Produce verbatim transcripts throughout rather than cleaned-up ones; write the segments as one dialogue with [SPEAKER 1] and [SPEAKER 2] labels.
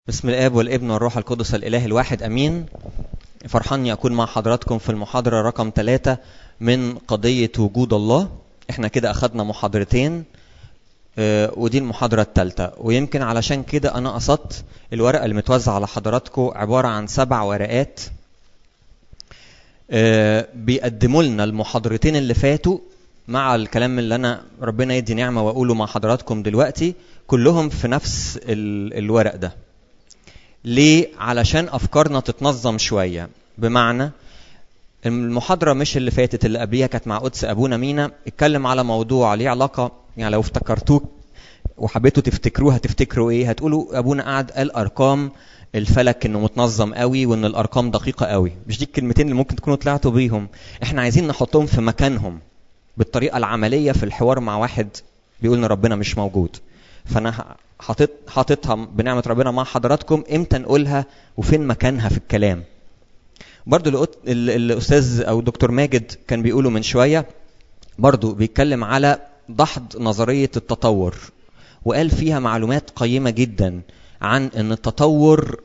[SPEAKER 1] بسم الآب والابن والروح القدس الإله الواحد أمين. فرحان أكون مع حضراتكم في المحاضرة رقم ثلاثة من قضية وجود الله. احنا كده أخدنا محاضرتين اه ودي المحاضرة الثالثة، ويمكن علشان كده أنا قصدت الورقة اللي متوزعة على حضراتكم عبارة عن سبع ورقات اه بيقدموا لنا المحاضرتين اللي فاتوا مع الكلام اللي أنا ربنا يدي نعمة وأقوله مع حضراتكم دلوقتي، كلهم في نفس الورق ده. ليه؟ علشان أفكارنا تتنظم شوية. بمعنى المحاضرة مش اللي فاتت، اللي قبليها كانت مع قدس أبونا مينا، اتكلم على موضوع ليه علاقة، يعني لو افتكرتوه وحبيتوا تفتكروها تفتكروا ايه؟ هتقولوا أبونا قاعد قال أرقام الفلك انه متنظم قوي وان الأرقام دقيقة قوي. مش دي الكلمتين اللي ممكن تكونوا طلعتوا بيهم؟ احنا عايزين نحطهم في مكانهم بالطريقة العملية في الحوار مع واحد بيقول ان ربنا مش موجود. فانا حاطط حاططها بنعمه ربنا مع حضراتكم امتى نقولها وفين مكانها في الكلام. برضو الاستاذ او دكتور ماجد كان بيقوله من شويه، برضو بيتكلم على دحض نظريه التطور، وقال فيها معلومات قيمه جدا عن ان التطور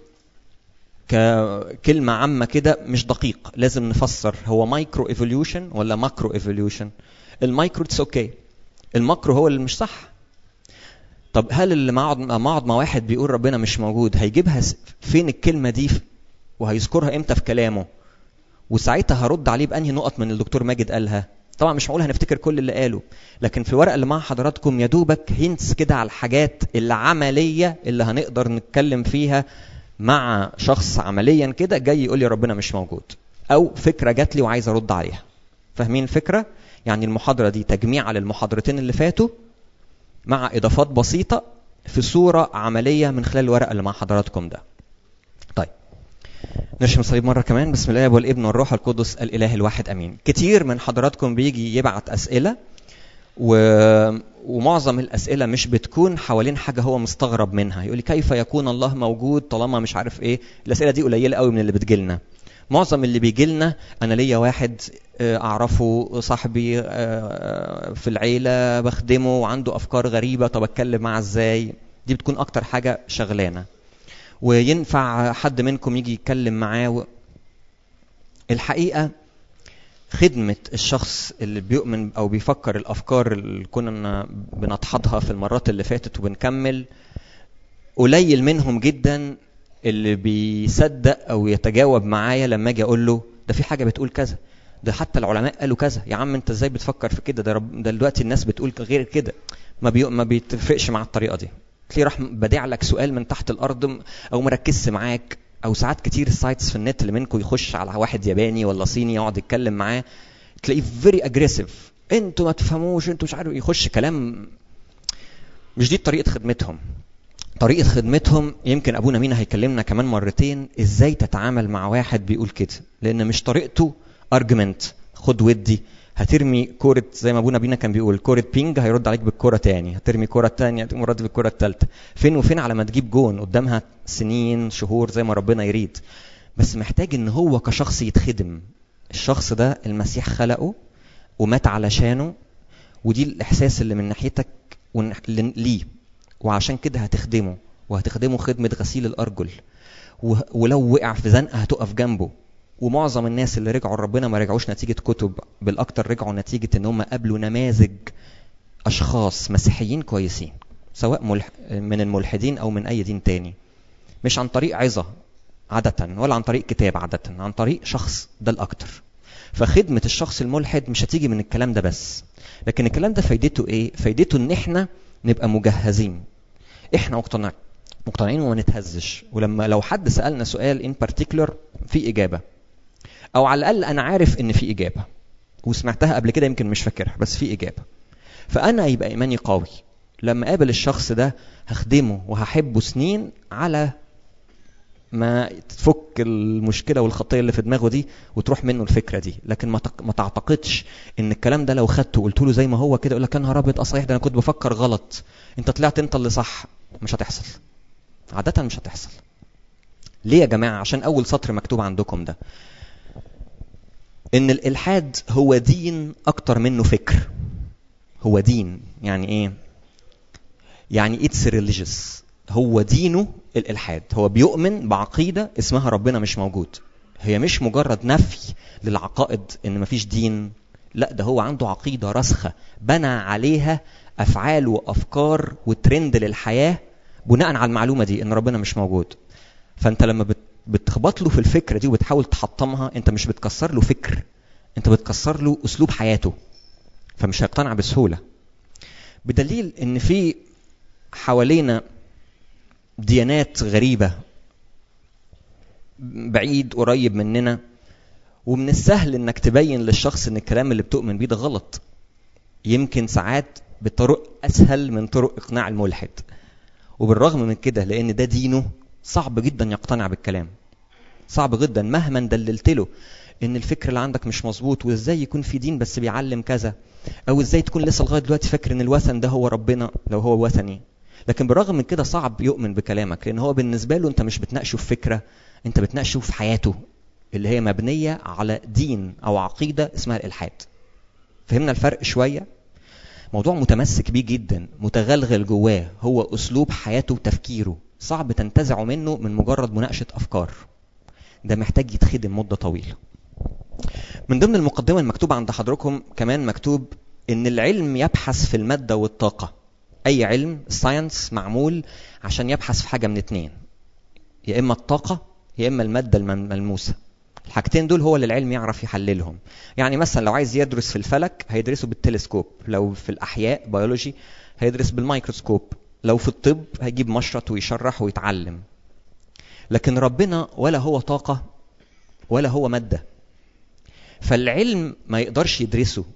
[SPEAKER 1] ككلمه عامه كده مش دقيق، لازم نفسر هو مايكرو ايفوليوشن ولا ماكرو ايفوليوشن. المايكرو اتس اوكي، الماكرو هو اللي مش صح. طب هل اللي معض معض مع واحد بيقول ربنا مش موجود هيجيبها فين الكلمة دي وهيذكرها امتى في كلامه؟ وساعتها هرد عليه بأنهي نقط من الدكتور ماجد قالها؟ طبعا مش معقول هنفتكر كل اللي قاله، لكن في الورقة اللي مع حضراتكم يا دوبك هينتس كده على الحاجات العملية اللي هنقدر نتكلم فيها مع شخص عمليا كده جاي يقول لي ربنا مش موجود، أو فكرة جات لي وعايز أرد عليها. فاهمين الفكرة؟ يعني المحاضرة دي تجميع على المحاضرتين اللي فاتوا مع إضافات بسيطة في صورة عملية من خلال الورقة اللي مع حضراتكم ده. طيب نرشم الصليب مرة كمان. بسم الله والابن والروح القدس الإله الواحد أمين. كتير من حضراتكم بيجي يبعت أسئلة و... ومعظم الأسئلة مش بتكون حوالين حاجة هو مستغرب منها، يقول لي كيف يكون الله موجود طالما مش عارف إيه. الأسئلة دي قليلة قوي من اللي بتجيلنا. معظم اللي بيجيلنا أنا ليا واحد أعرفه صاحبي في العيلة بخدمه وعنده أفكار غريبة، طب أتكلم معه إزاي؟ دي بتكون أكتر حاجة شغلانة. وينفع حد منكم يجي يتكلم معاه. الحقيقة خدمة الشخص اللي بيؤمن أو بيفكر الأفكار اللي كنا بنطحطها في المرات اللي فاتت وبنكمل، قليل منهم جدا اللي بيصدق أو يتجاوب معايا لما أجي أقول له ده في حاجة بتقول كذا، ده حتى العلماء قالوا كذا. يا عم انت ازاي بتفكر في كده؟ ده, رب... ده دلوقتي الناس بتقول غير كده. ما, بي... ما بيتفقش مع الطريقة دي. تلاقيه راح بديع لك سؤال من تحت الأرض أو مركزش معاك. أو ساعات كتير السايتس في النت اللي منكم يخش على واحد ياباني ولا صيني يقعد يتكلم معاه، تلاقيه very aggressive. انتوا ما تفهموش، انتوا مش عارف، يخش كلام. مش دي طريقة خدمتهم. طريقة خدمتهم يمكن أبونا مينا هيكلمنا كمان مرتين إزاي تتعامل مع واحد بيقول كده، لأن مش طريقته argument خد ودي. هترمي كورة زي ما أبونا مينا كان بيقول كورة بينج، هيرد عليك بالكورة تاني. هترمي كورة تانية تقوم رد بالكورة التالتة. فين وفين على ما تجيب جون قدامها سنين شهور زي ما ربنا يريد. بس محتاج إن هو كشخص يتخدم. الشخص ده المسيح خلقه ومات علشانه، ودي الإحساس اللي من ناحيتك ليه، وعشان كده هتخدمه وهتخدمه خدمة غسيل الأرجل. ولو وقع في زنقة هتقف جنبه. ومعظم الناس اللي رجعوا ربنا ما رجعوش نتيجة كتب، بالأكتر رجعوا نتيجة ان هم قابلوا نماذج أشخاص مسيحيين كويسين، سواء ملح من الملحدين أو من أي دين تاني. مش عن طريق عظة عادة ولا عن طريق كتاب عادة، عن طريق شخص، ده الأكتر. فخدمة الشخص الملحد مش هتيجي من الكلام ده بس، لكن الكلام ده فايدته ايه؟ فايدته ان احنا نبقى مجهزين، احنا مقتنعين مقتنعين وما نتهزش. ولما لو حد سألنا سؤال ان بارتيكولر في إجابة، او على الاقل انا عارف ان في اجابه وسمعتها قبل كده يمكن مش فاكرها بس في اجابه، فانا يبقى ايماني قوي. لما اقابل الشخص ده هخدمه وهحبه سنين على ما تفك المشكله والخطيه اللي في دماغه دي وتروح منه الفكره دي. لكن ما ما تعتقدش ان الكلام ده لو خدته وقلت له زي ما هو كده يقول لك انا رابط اصحيح ده انا كنت بفكر غلط، انت طلعت انت اللي صح. مش هتحصل عاده، مش هتحصل. ليه يا جماعه؟ عشان اول سطر مكتوب عندكم ده ان الالحاد هو دين اكتر منه فكر. هو دين يعني ايه؟ يعني it's religious. هو دينه الالحاد، هو بيؤمن بعقيده اسمها ربنا مش موجود. هي مش مجرد نفي للعقائد ان مفيش دين، لا ده هو عنده عقيده راسخه بنى عليها افعال وافكار وترند للحياه بناء على المعلومه دي ان ربنا مش موجود. فانت لما بتخبط له في الفكره دي وبتحاول تحطمها، انت مش بتكسر له فكر، انت بتكسر له اسلوب حياته، فمش هيقتنع بسهوله. بدليل ان في حوالينا ديانات غريبه بعيد قريب مننا، ومن السهل انك تبين للشخص ان الكلام اللي بتؤمن بيه ده غلط، يمكن ساعات بطرق اسهل من طرق اقناع الملحد. وبالرغم من كده لان ده دينه صعب جدا يقتنع بالكلام، صعب جدا مهما دللت له ان الفكر اللي عندك مش مظبوط، وازاي يكون في دين بس بيعلم كذا، او ازاي تكون لسه لغايه دلوقتي فاكر ان الوثن ده هو ربنا لو هو وثني. لكن بالرغم من كده صعب يؤمن بكلامك، لان هو بالنسبه له انت مش بتناقشه في فكره، انت بتناقشه في حياته اللي هي مبنيه على دين او عقيده اسمها الالحاد. فهمنا الفرق شويه؟ موضوع متمسك بيه جدا، متغلغل جواه، هو اسلوب حياته وتفكيره، صعب تنتزعه منه من مجرد مناقشه افكار. ده محتاج يتخدم مده طويله. من ضمن المقدمه المكتوبه عند حضراتكم كمان مكتوب ان العلم يبحث في الماده والطاقه. اي علم الساينس معمول عشان يبحث في حاجه من اتنين، يا اما الطاقه يا اما الماده الملموسه. الحاجتين دول هو اللي العلم يعرف يحللهم. يعني مثلا لو عايز يدرس في الفلك هيدرسه بالتلسكوب، لو في الاحياء بيولوجي هيدرس بالميكروسكوب، لو في الطب هيجيب مشرط ويشرح ويتعلم. لكن ربنا ولا هو طاقه ولا هو ماده، فالعلم ما يقدرش يدرسه،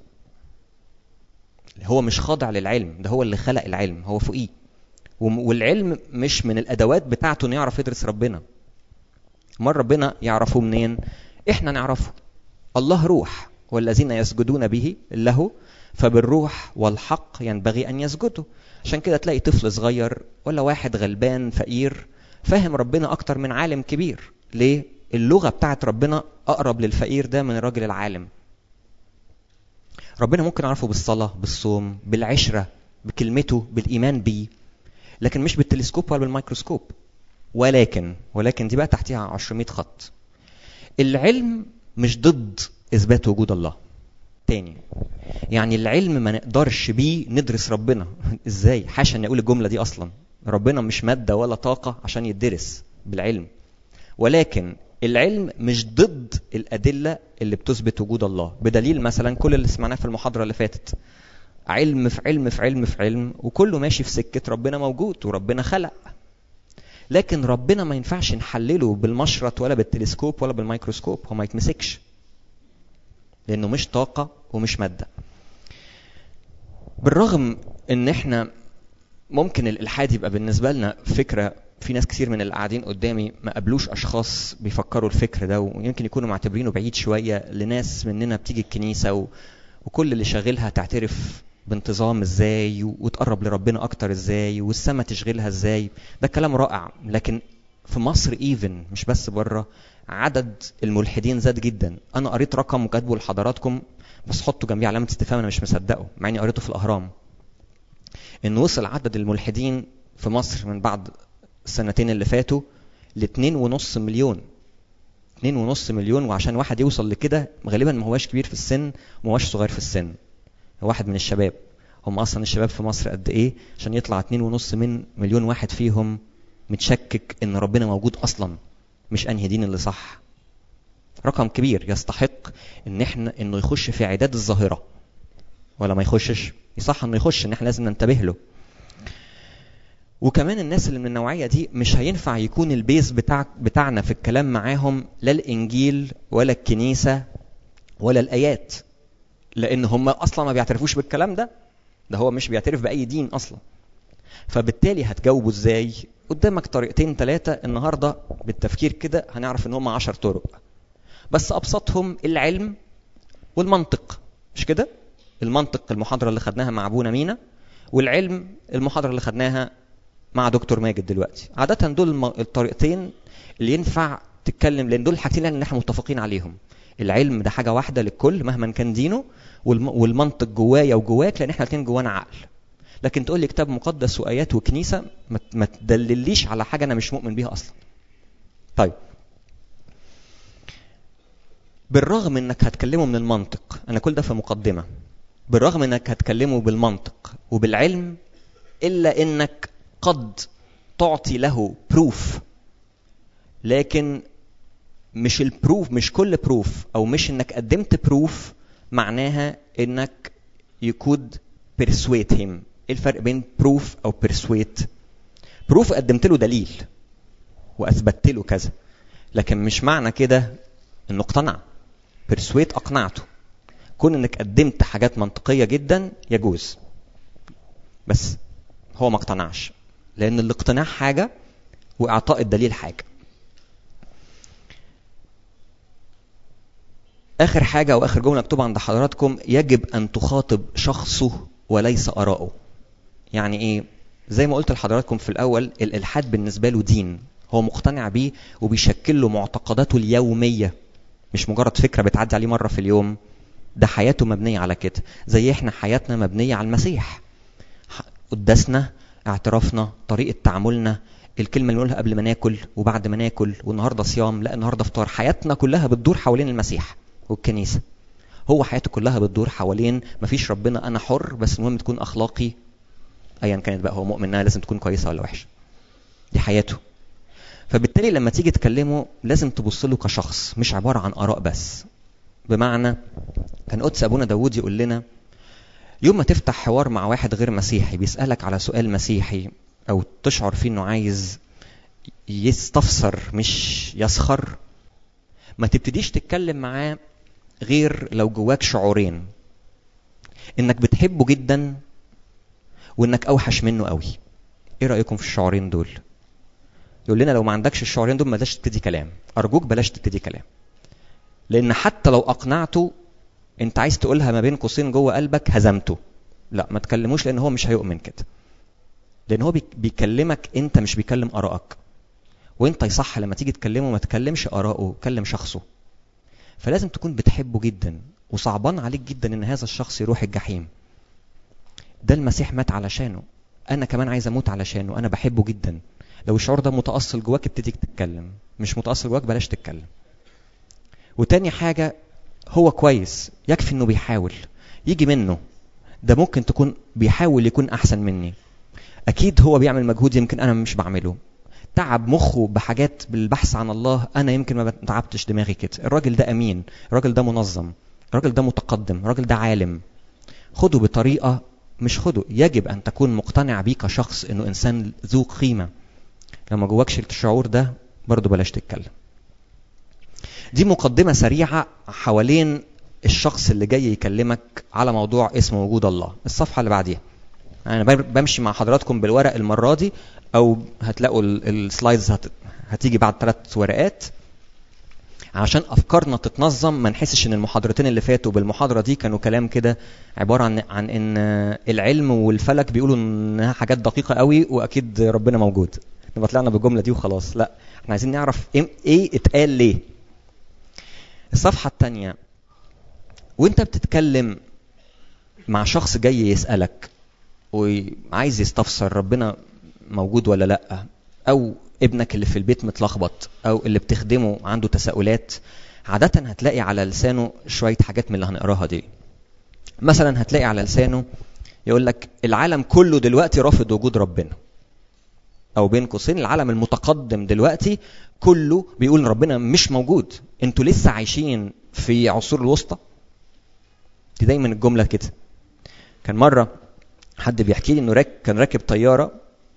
[SPEAKER 1] هو مش خاضع للعلم، ده هو اللي خلق العلم، هو فوقيه. والعلم مش من الادوات بتاعته انه يعرف يدرس ربنا. امال ربنا يعرفه منين؟ احنا نعرفه. الله روح، والذين يسجدون به له فبالروح والحق ينبغي ان يسجدوا. عشان كده تلاقي طفل صغير ولا واحد غلبان فقير فاهم ربنا اكتر من عالم كبير. ليه؟ اللغه بتاعت ربنا اقرب للفقير ده من الراجل العالم. ربنا ممكن نعرفه بالصلاه، بالصوم، بالعشره، بكلمته، بالايمان بيه، لكن مش بالتلسكوب ولا بالميكروسكوب. ولكن ولكن دي بقى تحتيها عشرمية خط. العلم مش ضد اثبات وجود الله. تاني، يعني العلم ما نقدرش بيه ندرس ربنا. ازاي؟ حاشا اني اقول الجمله دي اصلا. ربنا مش ماده ولا طاقه عشان يدرس بالعلم. ولكن العلم مش ضد الادله اللي بتثبت وجود الله. بدليل مثلا كل اللي سمعناه في المحاضره اللي فاتت، علم في علم في علم في علم، وكله ماشي في سكه ربنا موجود وربنا خلق. لكن ربنا ما ينفعش نحلله بالمشرط ولا بالتلسكوب ولا بالميكروسكوب، هو ما يتمسكش لانه مش طاقه ومش ماده. بالرغم ان احنا ممكن الالحاد يبقى بالنسبه لنا فكره، في ناس كتير من اللي قاعدين قدامي ما قابلوش اشخاص بيفكروا الفكر ده، ويمكن يكونوا معتبرينه بعيد شويه لناس مننا بتيجي الكنيسه و... وكل اللي شاغلها تعترف بانتظام ازاي وتقرب لربنا اكتر ازاي والسما تشغلها ازاي. ده كلام رائع. لكن في مصر ايفن مش بس بره، عدد الملحدين زاد جدا. انا قريت رقم وكاتبه لحضراتكم بس حطوا جنبيه علامه استفهام، انا مش مصدقه مع اني قريته في الاهرام، ان وصل عدد الملحدين في مصر من بعد السنتين اللي فاتوا ل اتنين ونص مليون. اتنين ونص مليون. وعشان واحد يوصل لكده غالبا ما هواش كبير في السن وما هواش صغير في السن، واحد من الشباب. هم اصلا الشباب في مصر قد ايه عشان يطلع اتنين ونص من مليون واحد فيهم متشكك ان ربنا موجود اصلا، مش انهي دين اللي صح. رقم كبير يستحق ان احنا انه يخش في عداد الظاهره، ولا ما يخشش؟ يصح انه يخش، ان احنا لازم ننتبه له. وكمان الناس اللي من النوعيه دي مش هينفع يكون البيز بتاع بتاعنا في الكلام معاهم لا الانجيل ولا الكنيسه ولا الايات، لان هم اصلا ما بيعترفوش بالكلام ده. ده هو مش بيعترف باي دين اصلا. فبالتالي هتجاوبوا ازاي؟ قدامك طريقتين ثلاثه النهارده بالتفكير كده هنعرف ان هم عشر طرق، بس ابسطهم العلم والمنطق. مش كده؟ المنطق المحاضره اللي خدناها مع ابونا مينا، والعلم المحاضره اللي خدناها مع دكتور ماجد دلوقتي. عاده دول الطريقتين اللي ينفع تتكلم، لان دول الحاجتين اللي احنا متفقين عليهم. العلم ده حاجه واحده للكل مهما كان دينه، والمنطق جوايا وجواك لان احنا الاثنين جوانا عقل. لكن تقول لي كتاب مقدس وايات وكنيسه ما تدلليش على حاجه انا مش مؤمن بيها اصلا. طيب بالرغم انك هتكلمه من المنطق، انا كل ده في مقدمه، بالرغم انك هتكلمه بالمنطق وبالعلم، الا انك قد تعطي له بروف، لكن مش البروف، مش كل بروف او مش انك قدمت بروف معناها انك you could persuade him. ايه الفرق بين بروف او persuade؟ بروف قدمت له دليل واثبتت له كذا، لكن مش معنى كده انه اقتنع. persuade اقنعته، كون انك قدمت حاجات منطقيه جدا يجوز، بس هو ما اقتنعش، لان الاقتناع حاجه واعطاء الدليل حاجه. اخر حاجه او اخر جمله مكتوبه عند حضراتكم، يجب ان تخاطب شخصه وليس آراءه. يعني ايه؟ زي ما قلت لحضراتكم في الاول، الالحاد بالنسبه له دين، هو مقتنع بيه وبيشكل له معتقداته اليوميه، مش مجرد فكره بتعدي عليه مره في اليوم، ده حياته مبنيه على كده. زي احنا حياتنا مبنيه على المسيح، قداسنا، اعترافنا، طريقه تعاملنا، الكلمه اللي نقولها قبل ما ناكل وبعد ما ناكل، والنهارده صيام، لا النهارده فطار. حياتنا كلها بتدور حوالين المسيح والكنيسه. هو حياته كلها بتدور حوالين مفيش ربنا، انا حر، بس المهم تكون اخلاقي ايا كانت بقى، هو مؤمن انها لازم تكون كويسه ولا وحشه، دي حياته. فبالتالي لما تيجي تكلمه لازم تبص له كشخص، مش عباره عن اراء بس. بمعنى كان قدس ابونا داود يقول لنا، يوم ما تفتح حوار مع واحد غير مسيحي بيسالك على سؤال مسيحي، او تشعر فيه انه عايز يستفسر مش يسخر، ما تبتديش تتكلم معاه غير لو جواك شعورين، انك بتحبه جدا وانك اوحش منه قوي. ايه رايكم في الشعورين دول؟ يقول لنا لو ما عندكش الشعورين دول بلاش تبتدي كلام، ارجوك بلاش تبتدي كلام، لان حتى لو اقنعته انت عايز تقولها ما بين قوسين جوه قلبك هزمته، لا ما تكلموش، لان هو مش هيؤمن كده، لان هو بيكلمك انت، مش بيكلم ارائك. وانت يصح لما تيجي تكلمه ما تكلمش ارائه، كلم شخصه. فلازم تكون بتحبه جدا وصعبان عليك جدا ان هذا الشخص يروح الجحيم. ده المسيح مات علشانه، انا كمان عايز اموت علشانه، انا بحبه جدا. لو الشعور ده متأصل جواك ابتدي تتكلم، مش متأصل جواك بلاش تتكلم. وتاني حاجة، هو كويس، يكفي انه بيحاول، يجي منه. ده ممكن تكون بيحاول يكون احسن مني، اكيد هو بيعمل مجهود يمكن انا مش بعمله، تعب مخه بحاجات بالبحث عن الله، انا يمكن ما تعبتش دماغي كده. الراجل ده امين، الراجل ده منظم، الراجل ده متقدم، الراجل ده عالم. خده بطريقة، مش خده، يجب ان تكون مقتنع بيه كشخص انه انسان ذو قيمة. لما جواكش الشعور ده برضو بلاش تتكلم. دي مقدمة سريعة حوالين الشخص اللي جاي يكلمك على موضوع اسمه وجود الله. الصفحة اللي بعديها، انا بمشي مع حضراتكم بالورق المرة دي، او هتلاقوا السلايدز هت... هتيجي بعد ثلاث ورقات عشان افكارنا تتنظم، ما نحسش ان المحاضرتين اللي فاتوا بالمحاضرة دي كانوا كلام كده عبارة عن عن ان العلم والفلك بيقولوا انها حاجات دقيقة قوي واكيد ربنا موجود، نبقى طلعنا بالجملة دي وخلاص. لا، احنا عايزين نعرف ايه, إيه اتقال ليه. الصفحة الثانية، وانت بتتكلم مع شخص جاي يسألك وعايز يستفسر ربنا موجود ولا لا، او ابنك اللي في البيت متلخبط، او اللي بتخدمه عنده تساؤلات، عادة هتلاقي على لسانه شوية حاجات من اللي هنقراها دي. مثلا هتلاقي على لسانه يقول لك العالم كله دلوقتي رافض وجود ربنا، او بين قوسين العالم المتقدم دلوقتي كله بيقول ربنا مش موجود، انتوا لسه عايشين في عصور الوسطى. دي دايما الجملة كده. كان مرة حد بيحكي لي انه راك كان راكب طيارة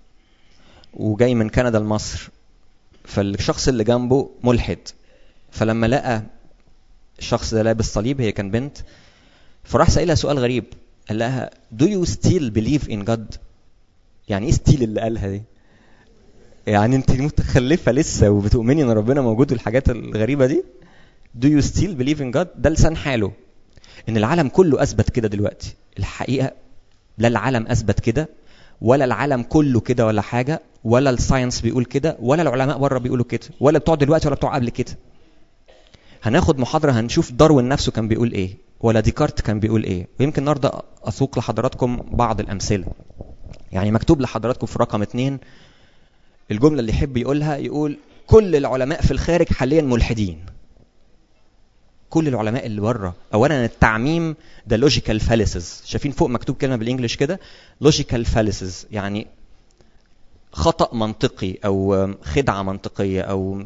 [SPEAKER 1] وجاي من كندا لمصر، فالشخص اللي جنبه ملحد، فلما لقى الشخص ده لابس صليب، هي كان بنت، فراح سألها سؤال غريب، قال لها do you still believe in God؟ يعني ايه ستيل اللي قالها دي؟ يعني انت متخلفة لسه وبتؤمني ان ربنا موجود والحاجات الغريبة دي؟ do you still believe in God؟ ده لسان حاله، ان العالم كله اثبت كده دلوقتي. الحقيقة لا العالم اثبت كده، ولا العالم كله كده ولا حاجة، ولا الساينس بيقول كده، ولا العلماء بره بيقولوا كده، ولا بتوع دلوقتي ولا بتوع قبل كده. هناخد محاضرة هنشوف داروين نفسه كان بيقول ايه، ولا ديكارت كان بيقول ايه، ويمكن النهارده اسوق لحضراتكم بعض الامثلة. يعني مكتوب لحضراتكم في رقم اتنين الجملة اللي يحب يقولها يقول كل العلماء في الخارج حاليا ملحدين. كل العلماء اللي بره. اولا التعميم ده لوجيكال فاليسز. شايفين فوق مكتوب كلمه بالانجلش كده لوجيكال فاليسز، يعني خطا منطقي او خدعه منطقيه او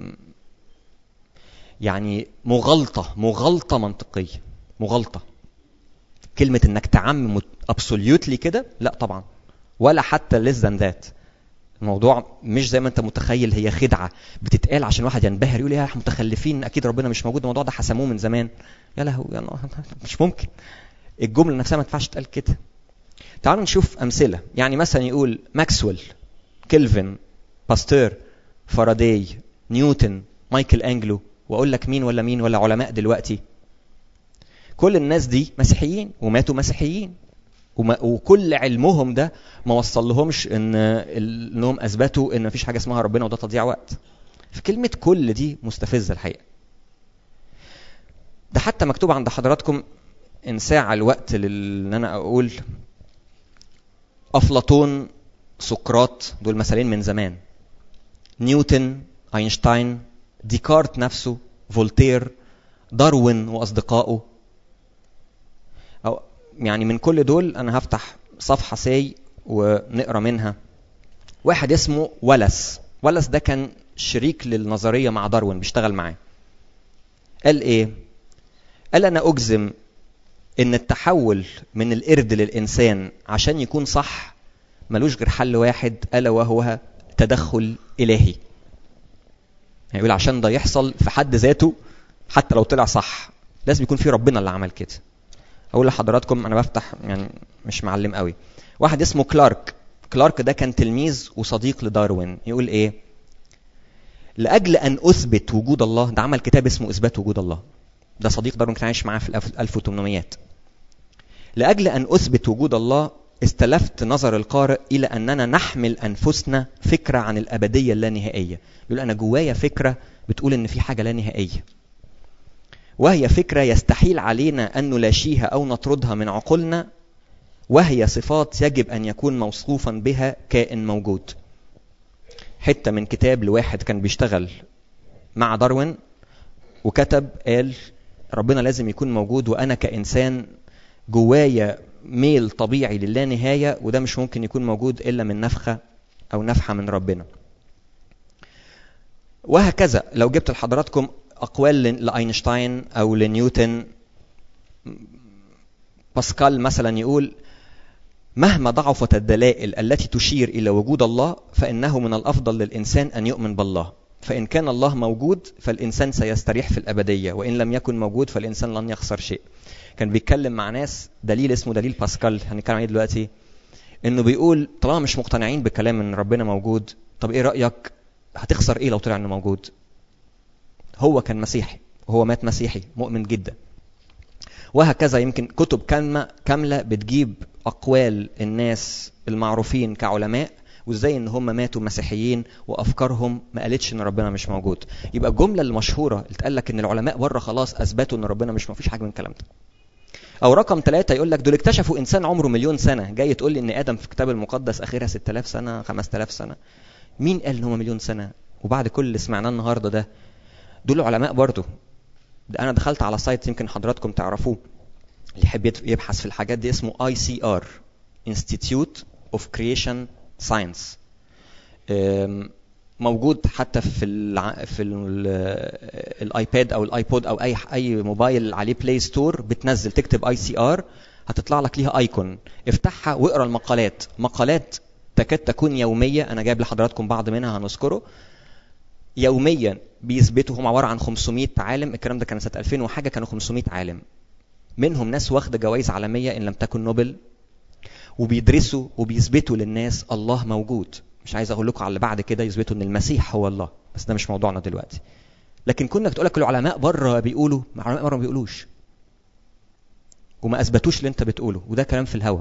[SPEAKER 1] يعني مغالطه مغالطه منطقيه مغالطه. كلمه انك تعمم ابسوليوتلي كده لا طبعا، ولا حتى less than that. الموضوع مش زي ما انت متخيل هي خدعه بتتقال عشان واحد ينبهر يقول يا احنا متخلفين اكيد ربنا مش موجود، الموضوع ده حسموه من زمان. يا لهوي يا الله مش ممكن. الجمله نفسها ما ينفعش تتقال كده. تعالوا نشوف امثله. يعني مثلا يقول ماكسويل، كيلفن، باستور، فاراداي، نيوتن، مايكل انجلو، واقول لك مين ولا مين ولا علماء دلوقتي. كل الناس دي مسيحيين وماتوا مسيحيين، وكل علمهم ده ما وصل لهمش ان انهم اثبتوا ان مفيش حاجه اسمها ربنا وده تضييع وقت. فكلمه كل دي مستفزه الحقيقه. ده حتى مكتوب عند حضراتكم ان ساعه الوقت ان انا اقول افلاطون، سقراط، دول مثالين من زمان. نيوتن، اينشتاين، ديكارت نفسه، فولتير، داروين واصدقائه. أو يعني من كل دول انا هفتح صفحه ساي ونقرا منها. واحد اسمه ولس. ولس ده كان شريك للنظريه مع داروين، بيشتغل معاه. قال ايه؟ قال انا اجزم ان التحول من القرد للانسان عشان يكون صح ملوش غير حل واحد، الا وهو تدخل الهي. يعني يقول عشان ده يحصل في حد ذاته حتى لو طلع صح لازم يكون في ربنا اللي عمل كده. اقول لحضراتكم انا بفتح يعني مش معلم قوي. واحد اسمه كلارك. كلارك ده كان تلميذ وصديق لداروين. يقول ايه؟ لاجل ان اثبت وجود الله، ده عمل كتاب اسمه اثبات وجود الله. ده صديق داروين كان عايش معاه في الألف وثمانمائة. لاجل ان اثبت وجود الله استلفت نظر القارئ الى اننا نحمل انفسنا فكره عن الابديه اللانهائيه. يقول انا جوايا فكره بتقول ان في حاجه لا نهائيه، وهي فكره يستحيل علينا ان نلاشيها او نطردها من عقولنا، وهي صفات يجب ان يكون موصوفا بها كائن موجود. حته من كتاب لواحد كان بيشتغل مع داروين وكتب قال ربنا لازم يكون موجود، وانا كانسان جوايا ميل طبيعي للا نهايه، وده مش ممكن يكون موجود الا من نفخه او نفحه من ربنا. وهكذا لو جبت لحضراتكم اقوال لاينشتاين او لنيوتن. باسكال مثلا يقول مهما ضعفت الدلائل التي تشير الى وجود الله فانه من الافضل للانسان ان يؤمن بالله، فان كان الله موجود فالانسان سيستريح في الابديه، وان لم يكن موجود فالانسان لن يخسر شيء. كان بيتكلم مع ناس دليل اسمه دليل باسكال هنتكلم عليه دلوقتي، انه بيقول طالما مش مقتنعين بكلام ان ربنا موجود، طب ايه رايك هتخسر ايه لو طلع انه موجود؟ هو كان مسيحي وهو مات مسيحي مؤمن جدا. وهكذا يمكن كتب كامله كامله بتجيب اقوال الناس المعروفين كعلماء وازاي ان هم ماتوا مسيحيين وافكارهم ما قالتش ان ربنا مش موجود. يبقى الجمله المشهوره اللي اتقال لك ان العلماء بره خلاص اثبتوا ان ربنا مش، مفيش حاجه من الكلام ده. او رقم ثلاثة يقول لك دول اكتشفوا انسان عمره مليون سنه، جاي تقول لي ان ادم في الكتاب المقدس اخرها ستة آلاف سنه خمسة آلاف سنه. مين قال ان هم مليون سنه؟ وبعد كل اللي سمعناه النهارده ده، دول علماء برضه. ده انا دخلت على سايت يمكن حضراتكم تعرفوه اللي يحب يبحث في الحاجات دي، اسمه آي سي آر Institute of Creation Science. موجود حتى في ال في الايباد او الايبود او اي اي موبايل عليه بلاي ستور، بتنزل تكتب آي سي آر هتطلع لك ليها ايكون، افتحها واقرا المقالات. مقالات تكاد تكون يوميه، انا جايب لحضراتكم بعض منها هنذكره. يوميا بيثبتوا، هم عباره عن خمسمائة عالم، الكلام ده كان سنه ألفين وحاجه، كانوا خمسمائة عالم منهم ناس واخده جوائز عالميه ان لم تكن نوبل، وبيدرسوا وبيثبتوا للناس الله موجود. مش عايز اقول لكم على اللي بعد كده يثبتوا ان المسيح هو الله، بس ده مش موضوعنا دلوقتي. لكن كنا بتقول لك العلماء بره بيقولوا، العلماء بره ما بيقولوش وما اثبتوش اللي انت بتقوله، وده كلام في الهوا.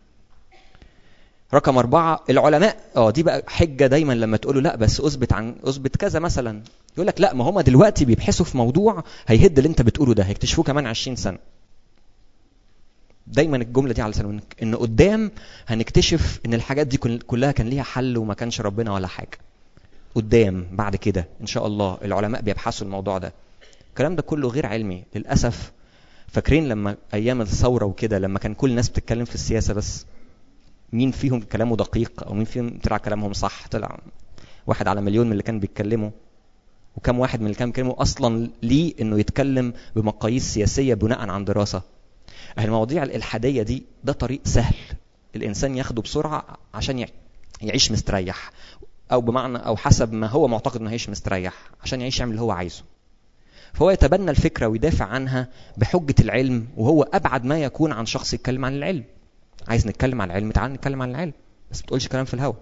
[SPEAKER 1] رقم أربعة العلماء، اه دي بقى حجه دايما لما تقولوا لا بس اثبت عن اثبت كذا مثلا، يقول لك لا ما هم دلوقتي بيبحثوا في موضوع هيهد اللي انت بتقوله ده، هيكتشفوه كمان عشرين سنه. دايما الجمله دي على لسانهم، ان قدام هنكتشف ان الحاجات دي كلها كان ليها حل وما كانش ربنا ولا حاجه. قدام بعد كده ان شاء الله العلماء بيبحثوا الموضوع ده. الكلام ده كله غير علمي للاسف. فاكرين لما ايام الثوره وكده، لما كان كل الناس بتتكلم في السياسه بس مين فيهم كلامه دقيق او مين فيهم طلع كلامهم صح؟ طلع واحد على مليون من اللي كان بيتكلموا. وكم واحد من اللي كان بيتكلموا اصلا ليه انه يتكلم بمقاييس سياسيه بناء عن دراسه؟ المواضيع الالحاديه دي ده طريق سهل الانسان ياخده بسرعه عشان يعيش مستريح، او بمعنى او حسب ما هو معتقد انه هيعيش مستريح عشان يعيش يعمل اللي هو عايزه. فهو يتبنى الفكره ويدافع عنها بحجه العلم، وهو ابعد ما يكون عن شخص يتكلم عن العلم. عايز نتكلم عن العلم، تعال نتكلم عن العلم، بس ما تقولش كلام في الهوا.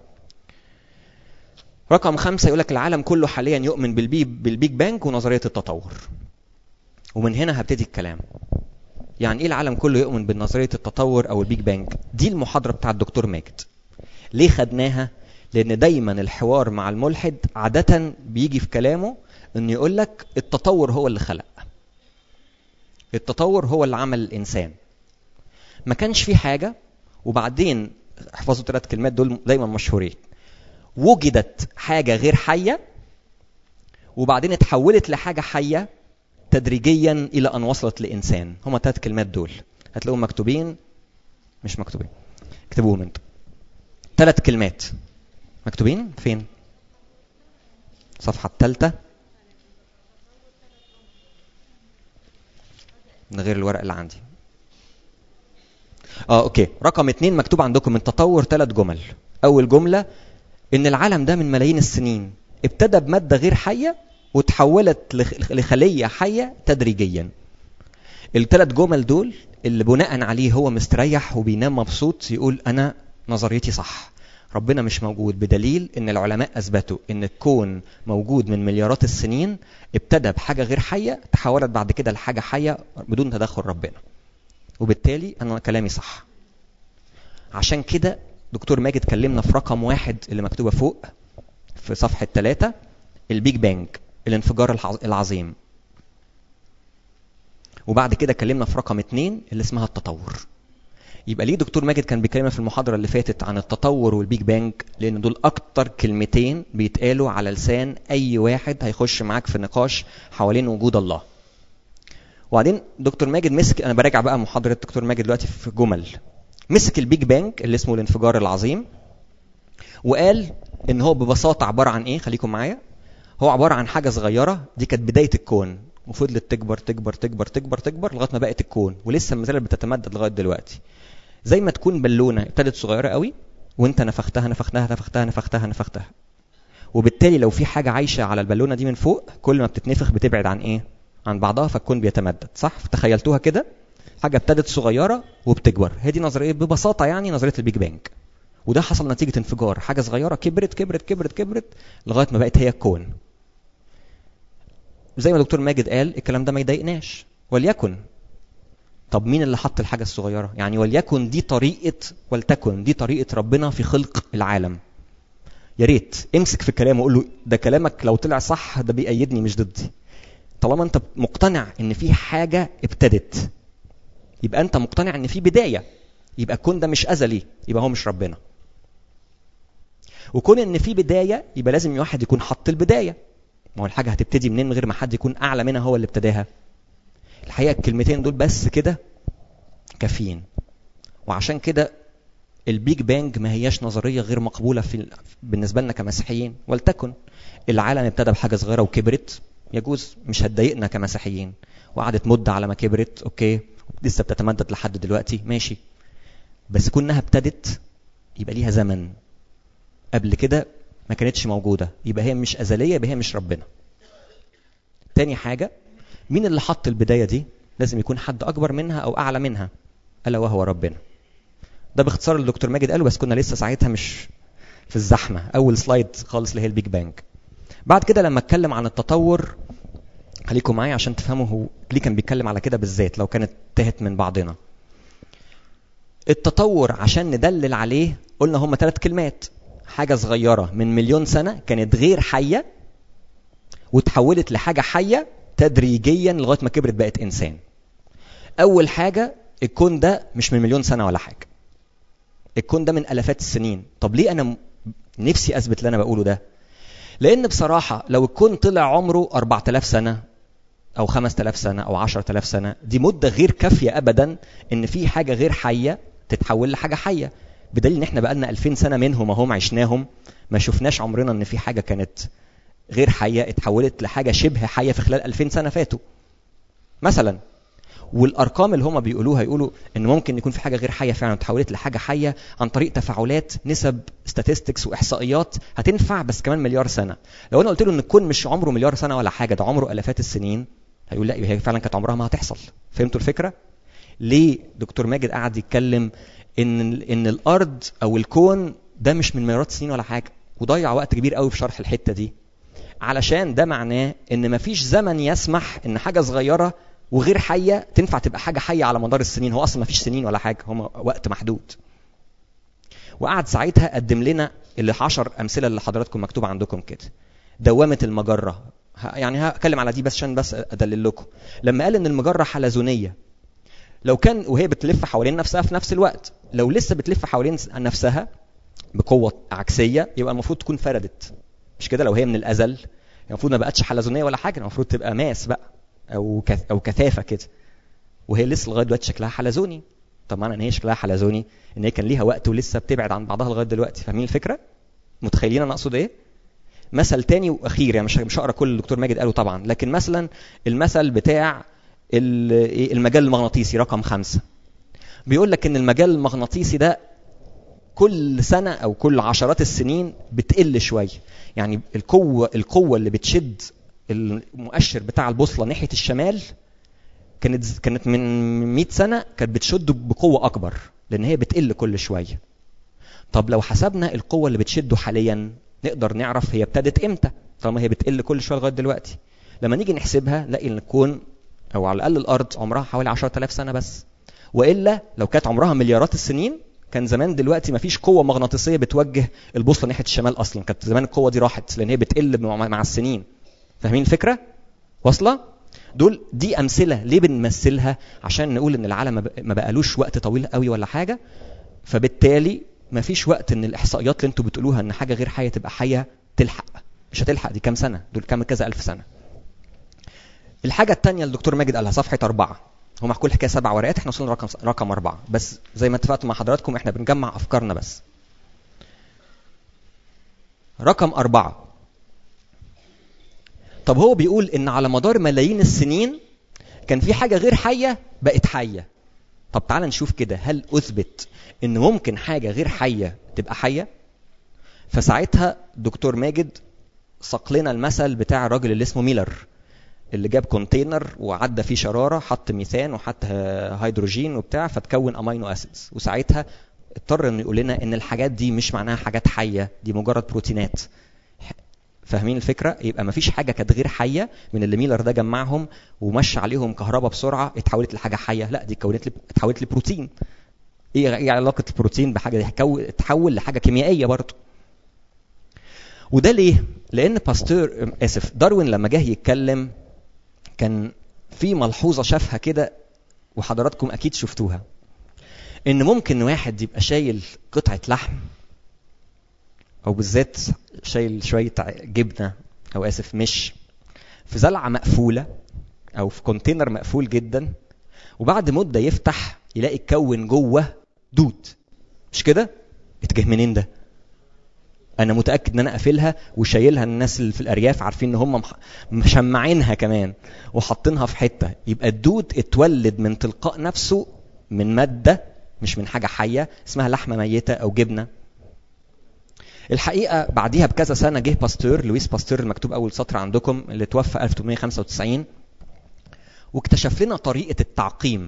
[SPEAKER 1] رقم خمسة يقول لك العالم كله حاليا يؤمن بالبي بالبيج بانج ونظريه التطور. ومن هنا هبتدي الكلام. يعني ايه العالم كله يؤمن بنظريه التطور او البيج بانج؟ دي المحاضره بتاعه الدكتور ماجد. ليه خدناها؟ لان دايما الحوار مع الملحد عاده بيجي في كلامه انه يقول لك التطور هو اللي خلق، التطور هو اللي عمل الانسان. ما كانش في حاجه، وبعدين احفظوا ثلاث كلمات دول دايما مشهورين: وجدت حاجه غير حيه، وبعدين اتحولت لحاجه حيه تدريجيا الى ان وصلت لانسان. هما ثلاث كلمات دول هتلاقوهم مكتوبين، مش مكتوبين اكتبوهم انتوا. ثلاث كلمات مكتوبين فين؟ صفحه الثالثه من غير الورق اللي عندي. اه اوكي. رقم اتنين مكتوب عندكم التطور ثلاث جمل. اول جمله ان العالم ده من ملايين السنين ابتدى بماده غير حيه وتحولت لخليه حيه تدريجيا. الثلاث جمل دول اللي بناء عليه هو مستريح وبينام مبسوط يقول انا نظريتي صح، ربنا مش موجود، بدليل ان العلماء اثبتوا ان الكون موجود من مليارات السنين، ابتدى بحاجه غير حيه تحولت بعد كده لحاجه حيه بدون تدخل ربنا، وبالتالي انا كلامي صح. عشان كده دكتور ماجد كلمنا في رقم واحد اللي مكتوبه فوق في صفحه ثلاثة، البيج بانج، الانفجار العظيم. وبعد كده كلمنا في رقم اتنين اللي اسمها التطور. يبقى ليه دكتور ماجد كان بيكلمنا في المحاضرة اللي فاتت عن التطور والبيج بانج؟ لأن دول أكتر كلمتين بيتقالوا على لسان أي واحد هيخش معاك في نقاش حوالين وجود الله. وبعدين دكتور ماجد مسك، أنا براجع بقى محاضرة دكتور ماجد دلوقتي في جمل، مسك البيج بانج اللي اسمه الانفجار العظيم وقال إن هو ببساطة عبارة عن إيه؟ خليكم معايا. هو عبارة عن حاجة صغيرة دي كانت بداية الكون، وفضلت تكبر تكبر تكبر تكبر تكبر لغاية ما بقت الكون، ولسه ما زالت بتتمدد لغاية دلوقتي. زي ما تكون بالونة ابتدت صغيرة قوي وانت نفختها نفختها نفختها نفختها نفختها، وبالتالي لو في حاجة عايشة على البالونة دي من فوق، كل ما بتتنفخ بتبعد عن ايه؟ عن بعضها، فالكون بيتمدد. صح؟ تخيلتوها كده؟ حاجة ابتدت صغيرة وبتكبر. هي دي نظرية ببساطة، يعني نظرية البيج بانج. وده حصل نتيجة انفجار، حاجة صغيرة كبرت كبرت كبرت كبرت لغاية ما بقت هي الكون. زي ما دكتور ماجد قال الكلام ده ما يضايقناش، وليكن. طب مين اللي حط الحاجة الصغيرة؟ يعني وليكن دي طريقة، ولتكن دي طريقة ربنا في خلق العالم. يا ريت امسك في الكلام وقول له ده كلامك لو طلع صح ده بيأيدني مش ضدي. طالما انت مقتنع ان في حاجة ابتدت، يبقى انت مقتنع ان في بداية، يبقى الكون ده مش أزلي، يبقى هو مش ربنا. وكون ان في بداية يبقى لازم واحد يكون حط البداية. ما هو الحاجة هتبتدي منين من غير ما حد يكون أعلى منها هو اللي ابتداها؟ الحقيقة الكلمتين دول بس كده كافيين. وعشان كده البيج بانج ما هياش نظرية غير مقبولة في بالنسبة لنا كمسيحيين. ولتكن العالم ابتدى بحاجة صغيرة وكبرت، يجوز مش هتضايقنا كمسيحيين، وقعدت مدة على ما كبرت، اوكي، لسه بتتمدد لحد دلوقتي، ماشي. بس كونها ابتدت يبقى ليها زمن، قبل كده ما كانتش موجودة، يبقى هي مش أزلية، يبقى هي مش ربنا. تاني حاجة، مين اللي حط البداية دي؟ لازم يكون حد أكبر منها أو أعلى منها، ألا وهو ربنا. ده باختصار اللي دكتور ماجد قاله، بس كنا لسه ساعتها مش في الزحمة. أول سلايد خالص اللي هي البيج بانج. بعد كده لما اتكلم عن التطور، خليكم معايا عشان تفهموا هو ليه كان بيتكلم على كده بالذات لو كانت تهت من بعضنا. التطور عشان ندلل عليه قلنا هم ثلاث كلمات: حاجة صغيرة من مليون سنة كانت غير حية وتحولت لحاجة حية تدريجيا لغاية ما كبرت بقت إنسان. أول حاجة الكون ده مش من مليون سنه ولا حاجه، الكون ده من الافات السنين. طب ليه انا نفسي اثبت اللي انا بقوله ده؟ لان بصراحه لو الكون طلع عمره أربعة آلاف سنه او خمسة آلاف سنه او عشرة آلاف سنه، دي مده غير كافيه ابدا ان في حاجه غير حيه تتحول لحاجه حيه، بدليل ان احنا بقالنا ألفين سنه منهم اهم عشناهم ما شفناش عمرنا ان في حاجه كانت غير حيه اتحولت لحاجه شبه حيه في خلال ألفين سنه فاتوا مثلا. والارقام اللي هم بيقولوها يقولوا ان ممكن يكون في حاجه غير حيه فعلا اتحولت لحاجه حيه عن طريق تفاعلات نسب statistics واحصائيات هتنفع بس كمان مليار سنه. لو انا قلت له ان الكون مش عمره مليار سنه ولا حاجه، ده عمره الافات السنين، هيقول لا هي فعلا كانت عمرها ما هتحصل. فهمتوا الفكره؟ ليه دكتور ماجد قاعد يتكلم ان ان الارض او الكون ده مش من مليارات سنين ولا حاجه، وضيع وقت كبير قوي في شرح الحته دي؟ علشان ده معناه ان مفيش زمن يسمح ان حاجه صغيره وغير حيه تنفع تبقى حاجه حيه على مدار السنين. هو اصلا مفيش سنين ولا حاجه، هم وقت محدود. وقعد ساعتها قدم لنا اللي عشر امثله اللي حضراتكم مكتوب عندكم كده. دوامه المجره، يعني هتكلم على دي بس عشان بس ادلل لكم. لما قال ان المجره حلزونيه، لو كان وهي بتلف حوالين نفسها في نفس الوقت، لو لسه بتلف حوالين نفسها بقوه عكسيه يبقى المفروض تكون فردت، مش كده؟ لو هي من الازل المفروض ما بقتش حلزونيه ولا حاجه، المفروض تبقى ماس بقى او او كثافه كده، وهي لسه لغايه دلوقتي شكلها حلزوني. طب معنى ان هي شكلها حلزوني ان هي كان ليها وقت ولسه بتبعد عن بعضها لغايه دلوقتي. فاهمين الفكره؟ متخيلين انا اقصد ايه؟ مثل تاني واخير، يعني مش مش هقرا كل اللي الدكتور ماجد قاله طبعا، لكن مثلا المثل بتاع المجال المغناطيسي رقم خمسة، بيقول لك ان المجال المغناطيسي ده كل سنه او كل عشرات السنين بتقل شويه. يعني القوه القوه اللي بتشد المؤشر بتاع البوصله ناحيه الشمال كانت كانت من مئة سنه كانت بتشده بقوه اكبر، لان هي بتقل كل شويه. طب لو حسبنا القوه اللي بتشده حاليا نقدر نعرف هي ابتدت امتى، طالما هي بتقل كل شويه لغايه دلوقتي. لما نيجي نحسبها نلاقي ان الكون او على الاقل الارض عمرها حوالي عشرة آلاف سنه بس، والا لو كانت عمرها مليارات السنين كان زمان دلوقتي ما فيش قوه مغناطيسيه بتوجه البوصله ناحيه الشمال اصلا، كانت زمان القوه دي راحت لان هي بتقل مع السنين. فاهمين الفكره؟ واصله؟ دول دي امثله ليه بنمثلها؟ عشان نقول ان العالم ما بقالوش وقت طويل قوي ولا حاجه، فبالتالي ما فيش وقت ان الاحصائيات اللي انتوا بتقولوها ان حاجه غير حيه تبقى حيه تلحق. مش هتلحق، دي كام سنه، دول كام كذا الف سنه. الحاجه الثانيه اللي الدكتور ماجد قالها صفحه أربعة، هو مع كل حكايه سبع ورقات، احنا وصلنا رقم رقم أربعة بس زي ما اتفقت مع حضراتكم احنا بنجمع افكارنا بس. رقم أربعة، طب هو بيقول ان على مدار ملايين السنين كان في حاجه غير حيه بقت حيه. طب تعال نشوف كده، هل اثبت ان ممكن حاجه غير حيه تبقى حيه؟ فساعتها دكتور ماجد ساق لنا المثل بتاع الراجل اللي اسمه ميلر، اللي جاب كونتينر وعدى فيه شراره، حط ميثان وحط هيدروجين وبتاع فتكون امينو اسيدز، وساعتها اضطر انه يقول لنا ان الحاجات دي مش معناها حاجات حيه، دي مجرد بروتينات. فاهمين الفكره؟ يبقى ما فيش حاجه كانت غير حيه من اللي ميلر ده جمعهم ومشى عليهم كهرباء بسرعه اتحولت لحاجه حيه، لا دي اتكونت اتحولت لبروتين. ايه ايه علاقه البروتين بحاجه دي؟ اتحول لحاجه كيميائيه برضه. وده ليه؟ لان باستور اسف داروين لما جه يتكلم كان في ملحوظه شافها كده وحضراتكم اكيد شفتوها، ان ممكن واحد يبقى شايل قطعه لحم او بالذات شايل شويه جبنه او اسف مش في زلعه مقفوله او في كونتينر مقفول جدا، وبعد مده يفتح يلاقي اتكون جوه دود. مش كده؟ اتجه منين ده؟ انا متاكد ان انا قافلها وشايلها، الناس اللي في الارياف عارفين ان هم مشمعينها كمان وحاطينها في حته. يبقى الدود اتولد من تلقاء نفسه من ماده مش من حاجه حيه اسمها لحمه ميته او جبنه. الحقيقه بعديها بكذا سنه جه باستور، لويس باستور المكتوب اول سطر عندكم اللي توفى ألف وثمانمائة وخمسة وتسعين، واكتشف لنا طريقه التعقيم.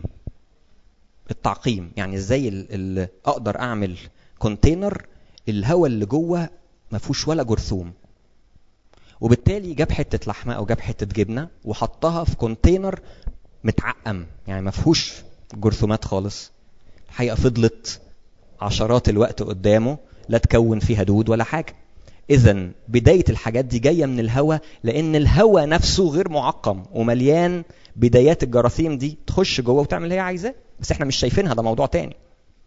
[SPEAKER 1] التعقيم يعني ازاي اللي اقدر اعمل كونتينر الهواء اللي جوه ما فيهوش ولا جرثوم، وبالتالي جاب حته لحمه او جاب حته جبنه وحطها في كونتينر متعقم يعني ما فيهوش جرثومات خالص. الحقيقه فضلت عشرات الوقت قدامه لا تكون فيها دود ولا حاجه. اذا بدايه الحاجات دي جايه من الهواء، لان الهواء نفسه غير معقم ومليان بدايات الجراثيم دي تخش جوه وتعمل اللي هي عايزاه. بس احنا مش شايفينها، ده موضوع تاني.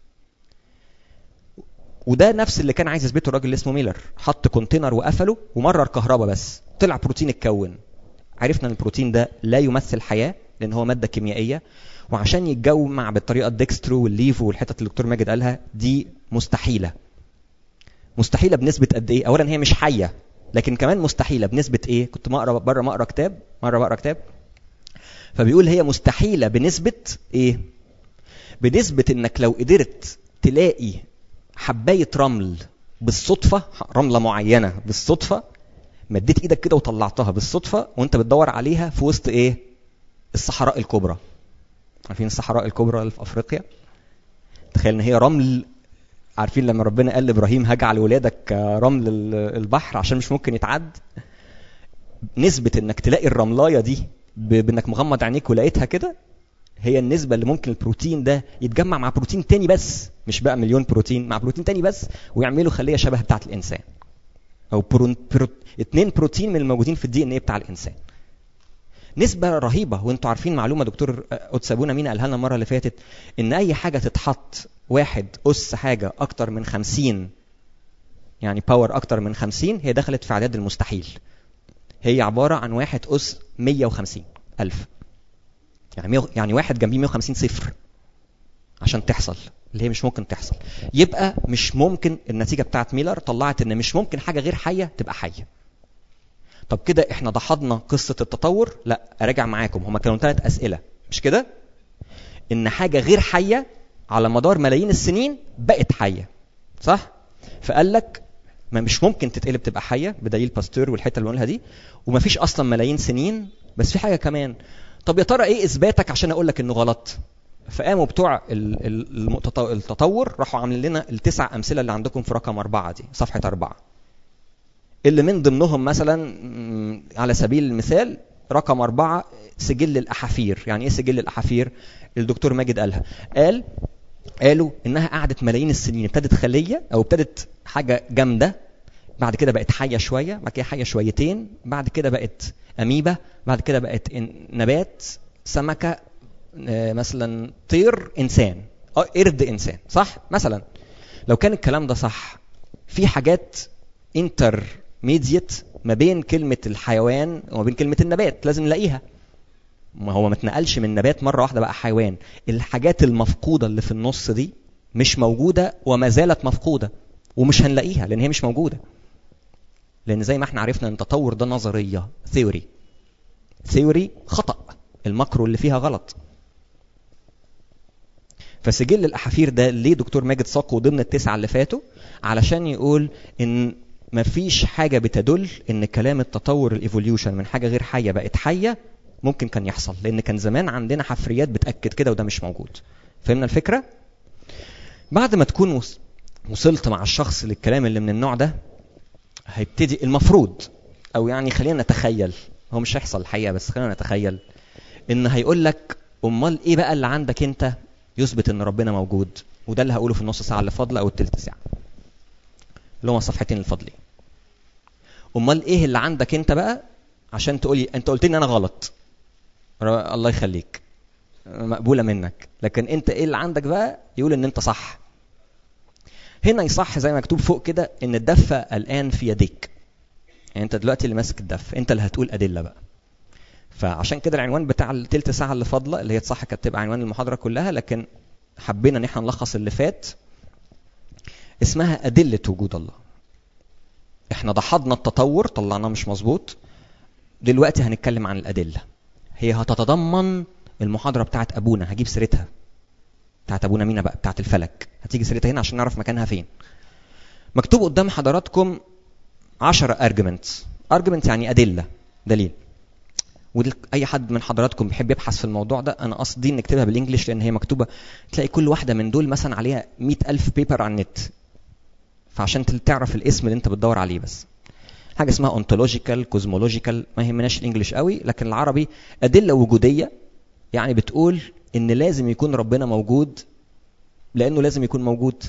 [SPEAKER 1] وده نفس اللي كان عايز يثبته الراجل اللي اسمه ميلر. حط كونتينر وقفله ومرر كهرباء بس، طلع بروتين اتكون. عرفنا ان البروتين ده لا يمثل حياه لان هو ماده كيميائيه، وعشان يتجمع بالطريقه الديكسترو والليفو والحتت اللي الدكتور ماجد قالها دي مستحيله. مستحيله بنسبه قد ايه؟ اولا هي مش حيه، لكن كمان مستحيله بنسبه ايه؟ كنت مقرا بره مقرا كتاب مره بقرا كتاب فبيقول هي مستحيله بنسبه ايه؟ بنسبه انك لو قدرت تلاقي حبايه رمل بالصدفه، رمله معينه بالصدفه، مديت ايدك كده وطلعتها بالصدفه وانت بتدور عليها في وسط ايه؟ الصحراء الكبرى. عارفين الصحراء الكبرى اللي في افريقيا؟ تخيل ان هي رمل. عارفين لما ربنا قال لابراهيم هجعل ولادك رمل البحر عشان مش ممكن يتعد؟ نسبه انك تلاقي الرملايه دي بانك مغمض عينيك ولقيتها كده هي النسبه اللي ممكن البروتين ده يتجمع مع بروتين تاني بس، مش بقى مليون بروتين، مع بروتين تاني بس، ويعملوا خليه شبه بتاعه الانسان، او برو... برو... اتنين بروتين من الموجودين في الدي ان ايه بتاع الانسان. نسبه رهيبه. وانتوا عارفين معلومه دكتور أتسابونا مين قالها لنا المره اللي فاتت؟ ان اي حاجه تتحط واحد اس حاجه اكتر من خمسين، يعني باور اكتر من خمسين، هي دخلت في اعداد المستحيل. هي عباره عن واحد اس مية وخمسين الف، يعني يعني واحد جنبيه مية وخمسين صفر عشان تحصل، اللي هي مش ممكن تحصل. يبقى مش ممكن. النتيجه بتاعت ميلر طلعت ان مش ممكن حاجه غير حيه تبقى حيه. طب كده احنا دحضنا قصه التطور؟ لا، اراجع معاكم، هما كانوا ثلاث اسئله مش كده؟ ان حاجه غير حيه على مدار ملايين السنين بقت حيه، صح؟ فقال لك ما مش ممكن تتقلب تبقى حيه بدليل باستور والحته اللي بنقولها دي، وما فيش اصلا ملايين سنين. بس في حاجه كمان، طب يا ترى ايه اثباتك عشان اقول لك انه غلط؟ فقاموا بتوع التطور راحوا عاملين لنا التسع امثله اللي عندكم في رقم أربعة دي، صفحه أربعة، اللي من ضمنهم مثلا على سبيل المثال رقم أربعة سجل الأحافير. يعني إيه سجل الأحافير؟ الدكتور ماجد قالها، قال قالوا إنها قعدت ملايين السنين، ابتدت خلية أو ابتدت حاجة جامدة، بعد كده بقت حية شوية، بعد كده حية شويتين، بعد كده بقت أميبا، بعد كده بقت نبات، سمكة، مثلا طير، إنسان، قرد إنسان، صح؟ مثلا لو كان الكلام ده صح، في حاجات انتر ميديت ما بين كلمة الحيوان وما بين كلمة النبات لازم نلاقيها. ما هو ما اتنقلش من نبات مرة واحدة بقى حيوان. الحاجات المفقودة اللي في النص دي مش موجودة وما زالت مفقودة، ومش هنلاقيها لأن هي مش موجودة. لأن زي ما احنا عرفنا ان التطور ده نظرية، ثيوري ثيوري خطأ، الماكرو اللي فيها غلط. فسجل الأحافير ده ليه دكتور ماجد ساقه ضمن التسعة اللي فاتوا؟ علشان يقول ان مفيش حاجة بتدل ان كلام التطور الايفوليوشن من حاجة غير حية بقت حية ممكن كان يحصل، لان كان زمان عندنا حفريات بتأكد كده وده مش موجود. فهمنا الفكرة؟ بعد ما تكون وصلت مع الشخص للكلام اللي من النوع ده، هيبتدي المفروض، او يعني خلينا نتخيل، هو مش هيحصل الحقيقة بس خلينا نتخيل، ان هيقول لك امال ايه بقى اللي عندك انت يثبت ان ربنا موجود؟ وده اللي هقوله في النص ساعة اللي فاضلة او التلت ساعة اللي هما الصفحتين الفاضلين. امال ايه اللي عندك انت بقى عشان تقولي انت قلت لي انا غلط، الله يخليك، مقبولة منك، لكن انت ايه اللي عندك بقى يقول ان انت صح؟ هنا يصح زي ما مكتوب فوق كده ان الدفة الان في يديك، يعني انت دلوقتي اللي ماسك الدف، انت اللي هتقول ادلة بقى. فعشان كده العنوان بتاع التلت ساعة اللي فاضلة اللي هي صح كانت تبقى عنوان المحاضرة كلها، لكن حبينا ان احنا نلخص اللي فات، اسمها أدلة وجود الله. احنا دحضنا التطور طلعناه مش مظبوط، دلوقتي هنتكلم عن الأدلة. هي هتتضمن المحاضرة بتاعت أبونا، هجيب سيرتها، بتاعت أبونا مينا بقى، بتاعت الفلك، هتيجي سيرتها هنا عشان نعرف مكانها فين. مكتوب قدام حضراتكم عشرة arguments. argument يعني أدلة، دليل. واي حد من حضراتكم بيحب يبحث في الموضوع ده، انا قصدي نكتبها بالانجلش لان هي مكتوبه، تلاقي كل واحده من دول مثلا عليها مئة ألف بيبر على النت، فعشان تعرف الاسم اللي انت بتدور عليه. بس حاجه اسمها اونتولوجيكال، كوزمولوجيكال، ما يهمناش الانجليش قوي، لكن العربي ادله وجوديه، يعني بتقول ان لازم يكون ربنا موجود لانه لازم يكون موجود.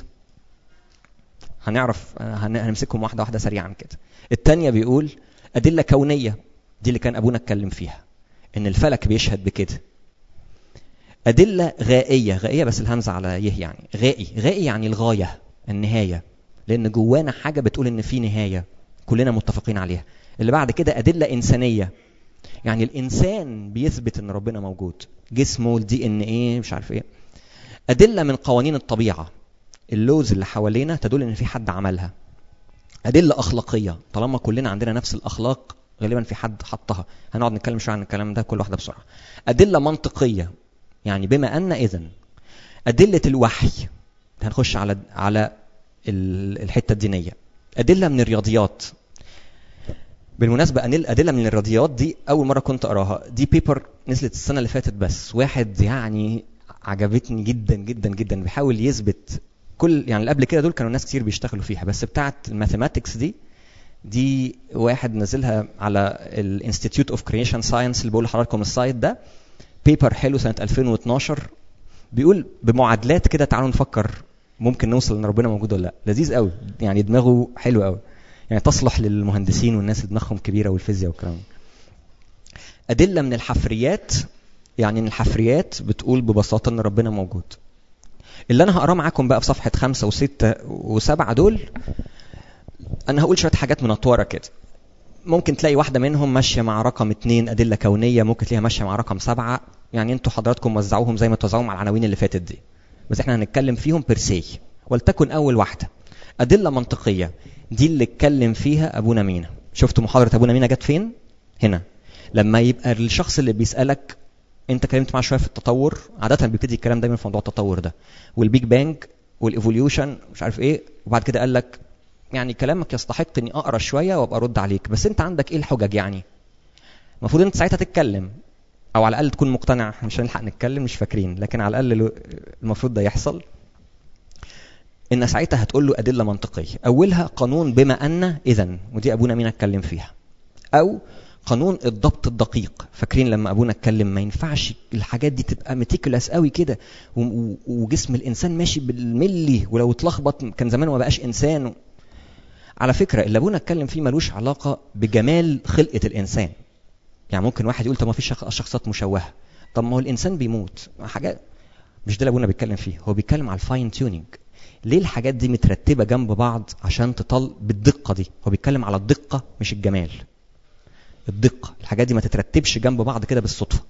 [SPEAKER 1] هنعرف هنمسكهم واحده واحده سريعا كده. الثانيه بيقول ادله كونيه، دي اللي كان ابونا اتكلم فيها، ان الفلك بيشهد بكده. أدلة غائية، غائية بس الهمزة على يه، يعني غائي، غائي يعني الغاية، النهاية، لأن جوانا حاجة بتقول إن في نهاية كلنا متفقين عليها. اللي بعد كده أدلة إنسانية، يعني الإنسان بيثبت إن ربنا موجود، جسمه، الدي إن إيه، مش عارف إيه. أدلة من قوانين الطبيعة، اللوز اللي حوالينا تدل إن في حد عملها. أدلة أخلاقية، طالما كلنا عندنا نفس الأخلاق غالبا في حد حطها. هنقعد نتكلم شوية عن الكلام ده كل واحدة بسرعة. أدلة منطقية، يعني بما أن إذن. أدلة الوحي، هنخش على على الحتة الدينية. أدلة من الرياضيات، بالمناسبة أدلة من الرياضيات دي أول مرة كنت أراها، دي بيبر نزلت السنة اللي فاتت، بس واحد يعني عجبتني جدا جدا جدا، بيحاول يثبت كل، يعني اللي قبل كده دول كانوا ناس كتير بيشتغلوا فيها، بس بتاعة الماثيماتكس دي دي واحد نزلها على الانستيتيوت اوف كرييشن ساينس اللي بقول لحضراتكم السايت ده. بيبر حلو سنة ألفين واثناشر، بيقول بمعادلات كده تعالوا نفكر ممكن نوصل ان ربنا موجود ولا لا. لذيذ قوي، يعني دماغه حلو قوي، يعني تصلح للمهندسين والناس اللي دماغهم كبيره والفيزياء والكلام. ادله من الحفريات، يعني ان الحفريات بتقول ببساطه ان ربنا موجود. اللي انا هقراه معاكم بقى في صفحه خمسة وستة وسبعة دول، انا هقول شويه حاجات منطوره كده. ممكن تلاقي واحده منهم ماشيه مع رقم اتنين ادله كونيه، ممكن تلاقيها ماشيه مع رقم سبعة، يعني انتوا حضراتكم وزعوهم زي ما توزعوهم على العناوين اللي فاتت دي، بس احنا هنتكلم فيهم بيرسي. ولتكن اول واحده ادله منطقيه، دي اللي اتكلم فيها ابونا مينا. شفتوا محاضره ابونا مينا جت فين؟ هنا. لما يبقى الشخص اللي بيسالك، انت كلمت معاه شويه في التطور، عاده بيبتدي الكلام دايما في موضوع التطور ده والبيج بانج والايفوليوشن مش عارف ايه، وبعد كده قال لك يعني كلامك يستحق اني اقرا شويه وابقى ارد عليك، بس انت عندك ايه الحجج؟ يعني المفروض انت ساعتها تتكلم، او على الاقل تكون مقتنع. مش هنلحق نتكلم، مش فاكرين، لكن على الاقل المفروض ده يحصل، ان ساعتها هتقول له ادله منطقيه. اولها قانون بما ان اذن، ودي ابونا مينا اتكلم فيها، او قانون الضبط الدقيق. فاكرين لما ابونا اتكلم ما ينفعش الحاجات دي تبقى ميتيكولاس قوي كده، وجسم الانسان ماشي بالملي، ولو اتلخبط كان زمانه ما بقاش انسان. على فكره اللي ابونا اتكلم فيه ملوش علاقه بجمال خلقه الانسان. يعني ممكن واحد يقول طب ما في شخصيات مشوهه، طب ما هو الانسان بيموت، حاجات مش ده اللي ابونا بيتكلم فيه. هو بيتكلم على الفاين تيونينج، ليه الحاجات دي مترتبه جنب بعض عشان تطل بالدقه دي. هو بيتكلم على الدقه مش الجمال، الدقه. الحاجات دي ما تترتبش جنب بعض كده بالصدفه.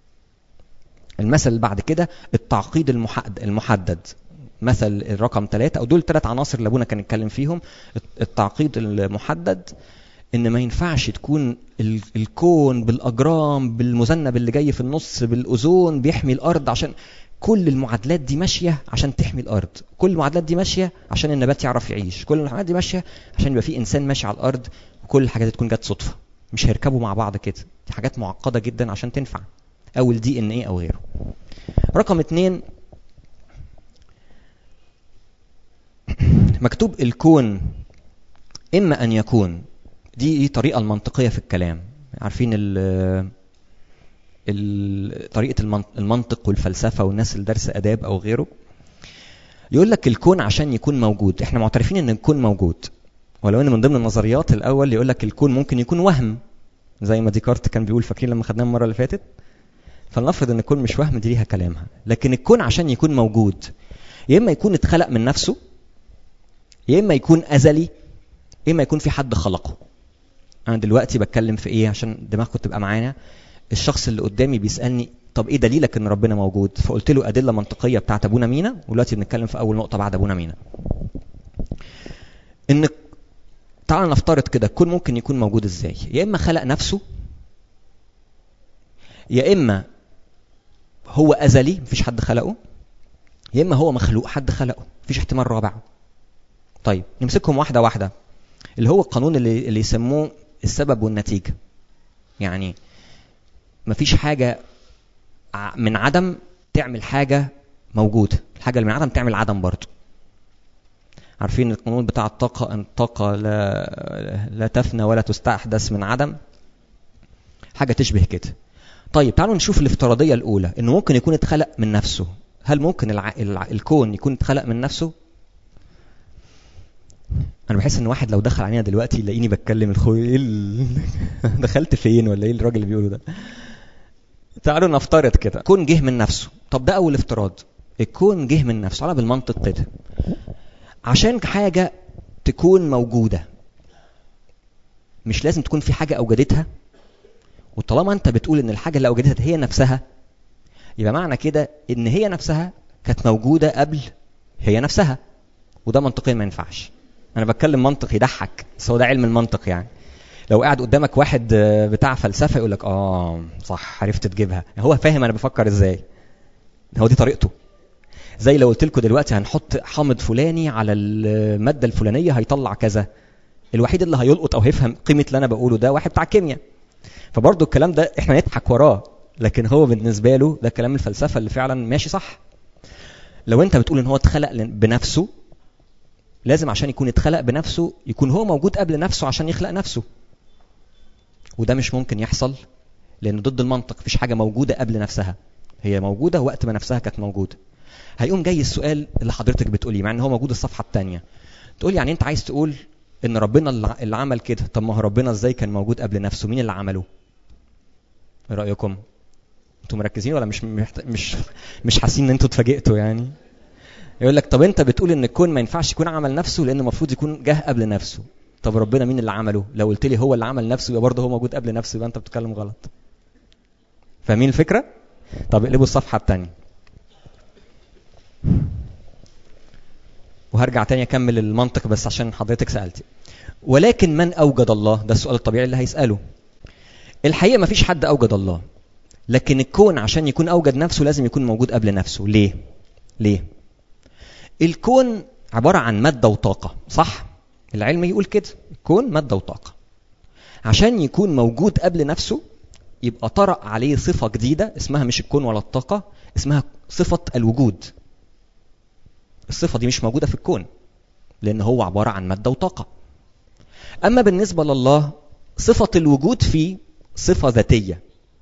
[SPEAKER 1] المثل اللي بعد كده التعقيد المحدد المحدد مثل الرقم ثلاثة، او دول ثلاث عناصر اللي ابونا كان يتكلم فيهم. التعقيد المحدد ان ما ينفعش تكون الكون بالاجرام بالمذنب اللي جاي في النص بالاوزون بيحمي الارض، عشان كل المعادلات دي ماشيه عشان تحمي الارض، كل المعادلات دي ماشيه عشان النبات يعرف يعيش، كل المعادلات دي ماشيه عشان يبقى في انسان ماشي على الارض، وكل الحاجات دي تكون جت صدفه. مش هيركبوا مع بعض كده، دي حاجات معقده جدا عشان تنفع، او الدي ان ايه او غيره. رقم اتنين مكتوب الكون اما ان يكون، دي طريقه المنطقيه في الكلام. عارفين ال طريقه المنطق والفلسفه والناس اللي درس اداب او غيره، يقول لك الكون عشان يكون موجود، احنا معترفين ان الكون موجود، ولو ان من ضمن النظريات الاول يقول لك الكون ممكن يكون وهم، زي ما ديكارت كان بيقول، فاكرين لما خدناه المره اللي فاتت. فلنفرض ان الكون مش وهم، دي ليها كلامها. لكن الكون عشان يكون موجود يا اما يكون اتخلق من نفسه، يا اما يكون ازلي، يا اما يكون في حد خلقه. انا دلوقتي بتكلم في ايه عشان دماغكم تبقى معانا؟ الشخص اللي قدامي بيسالني طب ايه دليلك ان ربنا موجود؟ فقلت له ادله منطقيه بتاعت ابونا مينا، ودلوقتي بنتكلم في اول نقطه بعد ابونا مينا. ان تعال نفترض كده الكون ممكن يكون موجود ازاي؟ يا اما خلق نفسه، يا اما هو ازلي مفيش حد خلقه، يا اما هو مخلوق حد خلقه، مفيش احتمال رابع. طيب نمسكهم واحده واحده. اللي هو القانون اللي اللي يسموه السبب والنتيجه، يعني مفيش حاجه من عدم تعمل حاجه موجوده، الحاجه اللي من عدم تعمل عدم برضه. عارفين القانون بتاع الطاقه، ان الطاقه لا لا تفنى ولا تستحدث من عدم، حاجه تشبه كده. طيب تعالوا نشوف الافتراضيه الاولى، انه ممكن يكون اتخلق من نفسه. هل ممكن الع... الع... الكون يكون اتخلق من نفسه؟ انا بحس ان واحد لو دخل علينا دلوقتي يلاقيني بتكلم الخوي ايه ال... دخلت فين ولا ايه الراجل اللي بيقوله ده؟ تعالوا نفترض كده الكون جه من نفسه. طب ده اول افتراض، الكون جه من نفسه. على بالمنطق كده، عشان حاجه تكون موجوده مش لازم تكون في حاجه اوجدتها؟ وطالما انت بتقول ان الحاجه اللي اوجدتها هي نفسها، يبقى معنى كده ان هي نفسها كانت موجوده قبل هي نفسها، وده منطقيا ما ينفعش. انا بتكلم منطق يضحك، بس هو ده علم المنطق. يعني لو قاعد قدامك واحد بتاع فلسفه يقول لك اه صح عرفت تجيبها، هو فاهم انا بفكر ازاي، هو دي طريقته. زي لو قلت لكم دلوقتي هنحط حامض فلاني على الماده الفلانيه هيطلع كذا، الوحيد اللي هيلقط او هيفهم قيمه اللي انا بقوله ده واحد بتاع كيمياء. فبرضه الكلام ده احنا نضحك وراه، لكن هو بالنسبه له ده كلام الفلسفه اللي فعلا ماشي صح. لو انت بتقول ان هو اتخلق بنفسه، لازم عشان يكون اتخلق بنفسه يكون هو موجود قبل نفسه عشان يخلق نفسه، وده مش ممكن يحصل لانه ضد المنطق. مفيش حاجه موجوده قبل نفسها، هي موجوده وقت ما نفسها كانت موجوده. هيقوم جاي السؤال اللي حضرتك بتقوليه، مع ان هو موجود الصفحه الثانيه، تقول يعني انت عايز تقول ان ربنا اللي عمل كده. طب ما هو ربنا ازاي كان موجود قبل نفسه؟ مين اللي عمله؟ ايه رايكم؟ انتوا مركزين ولا مش محت... مش مش حاسين ان انتوا اتفاجئتوا؟ يعني يقول لك طب انت بتقول ان الكون ما ينفعش يكون عمل نفسه لان المفروض يكون جه قبل نفسه. طب ربنا مين اللي عمله؟ لو قلت لي هو اللي عمل نفسه يبقى برضه هو موجود قبل نفسه، يبقى انت بتتكلم غلط. فاهمين الفكره؟ طب اقلبوا الصفحه الثانيه وهرجع تاني اكمل المنطق بس عشان حضرتك سالتي. ولكن من اوجد الله؟ ده السؤال الطبيعي اللي هيساله. الحقيقه ما فيش حد اوجد الله، لكن الكون عشان يكون اوجد نفسه لازم يكون موجود قبل نفسه. ليه؟ ليه؟ الكون عباره عن ماده وطاقه، صح؟ العلم يقول كده، الكون ماده وطاقه. عشان يكون موجود قبل نفسه يبقى طرأ عليه صفه جديده اسمها مش الكون ولا الطاقه، اسمها صفه الوجود. الصفه دي مش موجوده في الكون لان هو عباره عن ماده وطاقه. اما بالنسبه لله صفه الوجود فيه صفه ذاتيه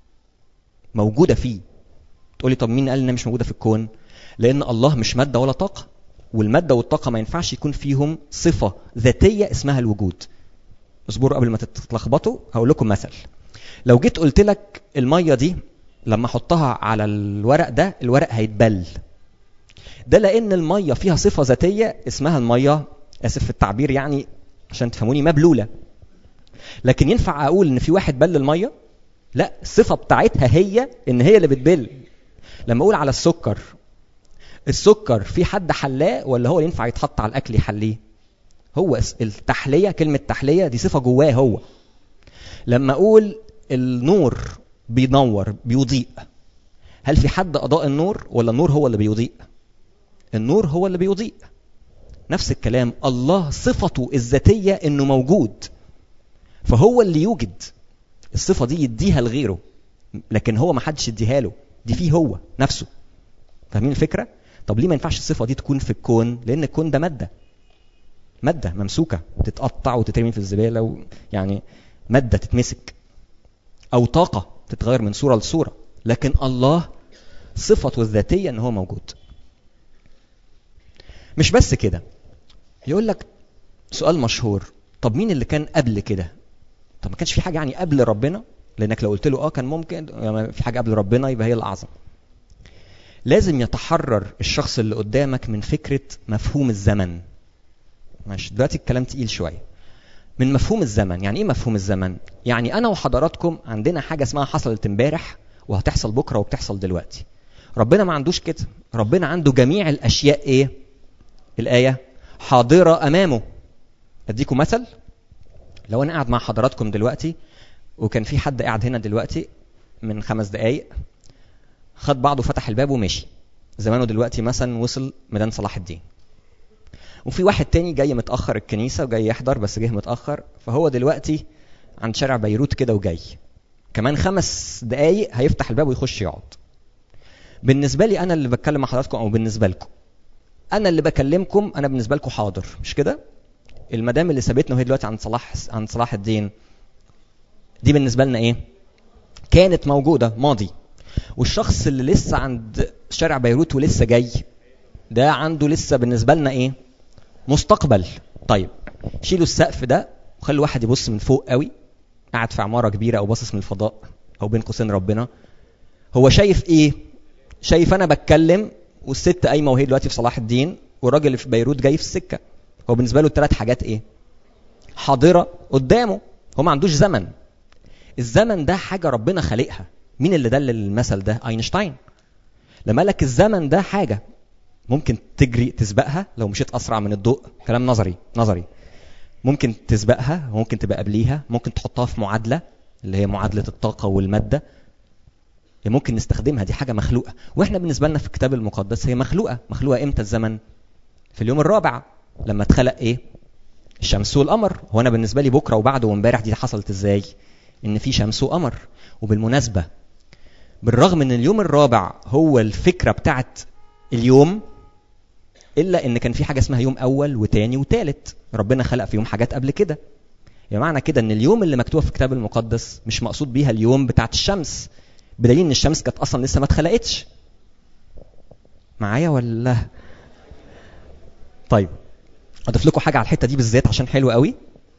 [SPEAKER 1] موجوده فيه. تقولي طب مين قال انها مش موجوده في الكون؟ لان الله مش ماده ولا طاقه، والماده والطاقه ما ينفعش يكون فيهم صفه ذاتيه اسمها الوجود. اصبروا قبل ما تتلخبطوا، هقول لكم مثل. لو جيت قلت لك الميه دي لما احطها على الورق ده الورق هيتبل، ده لان الميه فيها صفه ذاتيه اسمها الميه، اسف في التعبير يعني عشان تفهموني، مبلوله. لكن ينفع اقول ان في واحد بل الميه؟ لا، الصفه بتاعتها هي ان هي اللي بتبل. لما اقول على السكر، السكر في حد حلاه ولا هو اللي ينفع يتحط على الاكل يحليه؟ هو التحليه، كلمه تحليه دي صفه جواه هو. لما اقول النور بينور بيضيء، هل في حد اضاء النور ولا النور هو اللي بيضيء؟ النور هو اللي بيضيء. نفس الكلام الله صفته الذاتيه انه موجود، فهو اللي يوجد. الصفه دي يديها لغيره، لكن هو ما حدش يديها له، دي فيه هو نفسه. فاهمين الفكره؟ طب ليه ما ينفعش الصفه دي تكون في الكون؟ لان الكون ده ماده، ماده ممسوكه تتقطع وتترمي في الزباله و... يعني ماده تتمسك، او طاقه تتغير من صوره لصوره. لكن الله صفته الذاتيه ان هو موجود. مش بس كده، يقول لك سؤال مشهور، طب مين اللي كان قبل كده؟ طب ما كانش في حاجه يعني قبل ربنا؟ لانك لو قلت له اه كان ممكن يعني في حاجه قبل ربنا يبقى هي الاعظم. لازم يتحرر الشخص اللي قدامك من فكره مفهوم الزمن. ماشي، دلوقتي الكلام تقيل شويه. من مفهوم الزمن، يعني ايه مفهوم الزمن؟ يعني انا وحضراتكم عندنا حاجه اسمها حصلت امبارح وهتحصل بكره وبتحصل دلوقتي. ربنا ما عندوش كده، ربنا عنده جميع الاشياء ايه؟ الايه حاضره امامه. اديكم مثل. لو انا قاعد مع حضراتكم دلوقتي وكان في حد قاعد هنا دلوقتي من خمس دقايق خد بعضه فتح الباب ومشي، زمانه دلوقتي مثلا وصل ميدان صلاح الدين. وفي واحد تاني جاي متاخر الكنيسه وجاي يحضر بس جه متاخر، فهو دلوقتي عند شارع بيروت كده وجاي كمان خمس دقايق هيفتح الباب ويخش يقعد. بالنسبه لي انا اللي بتكلم مع حضراتكم، او بالنسبه لكم انا اللي بكلمكم، انا بالنسبه لكم حاضر، مش كده؟ المدام اللي سابتنا وهي دلوقتي عند صلاح عند صلاح الدين دي بالنسبه لنا ايه؟ كانت موجوده ماضي. والشخص اللي لسه عند شارع بيروت ولسه جاي ده عنده لسه بالنسبه لنا ايه؟ مستقبل. طيب شيلوا السقف ده وخلوا واحد يبص من فوق قوي، قاعد في عماره كبيره او باصص من الفضاء او بين قوسين ربنا، هو شايف ايه؟ شايف انا بتكلم والست قايمه وهي دلوقتي في صلاح الدين والراجل اللي في بيروت جاي في السكه. هو بالنسبه له الثلاث حاجات ايه؟ حاضره قدامه. هو ما عندوش زمن. الزمن ده حاجه ربنا خالقها. مين اللي دلل المثل ده؟ اينشتاين. لما قال لك الزمن ده حاجه ممكن تجري تسبقها لو مشيت اسرع من الضوء. كلام نظري نظري. ممكن تسبقها، ممكن تبقى قبليها، ممكن تحطها في معادله اللي هي معادله الطاقه والماده. ممكن نستخدمها، دي حاجه مخلوقه. واحنا بالنسبه لنا في الكتاب المقدس هي مخلوقه. مخلوقه امتى الزمن؟ في اليوم الرابع لما اتخلق ايه؟ الشمس والقمر. هو انا بالنسبه لي بكره وبعده وامبارح دي حصلت ازاي؟ ان في شمس وقمر. وبالمناسبه بالرغم ان اليوم الرابع هو الفكره بتاعت اليوم، الا ان كان في حاجه اسمها يوم اول وتاني وتالت. ربنا خلق في يوم حاجات قبل كده. يعني معنى كده ان اليوم اللي مكتوب في الكتاب المقدس مش مقصود بيها اليوم بتاعت الشمس، بدليل ان الشمس كانت اصلا لسه ما اتخلقتش. معايا ولا؟ طيب اضيف لكم حاجه على الحته دي بالذات عشان حلوه قوي.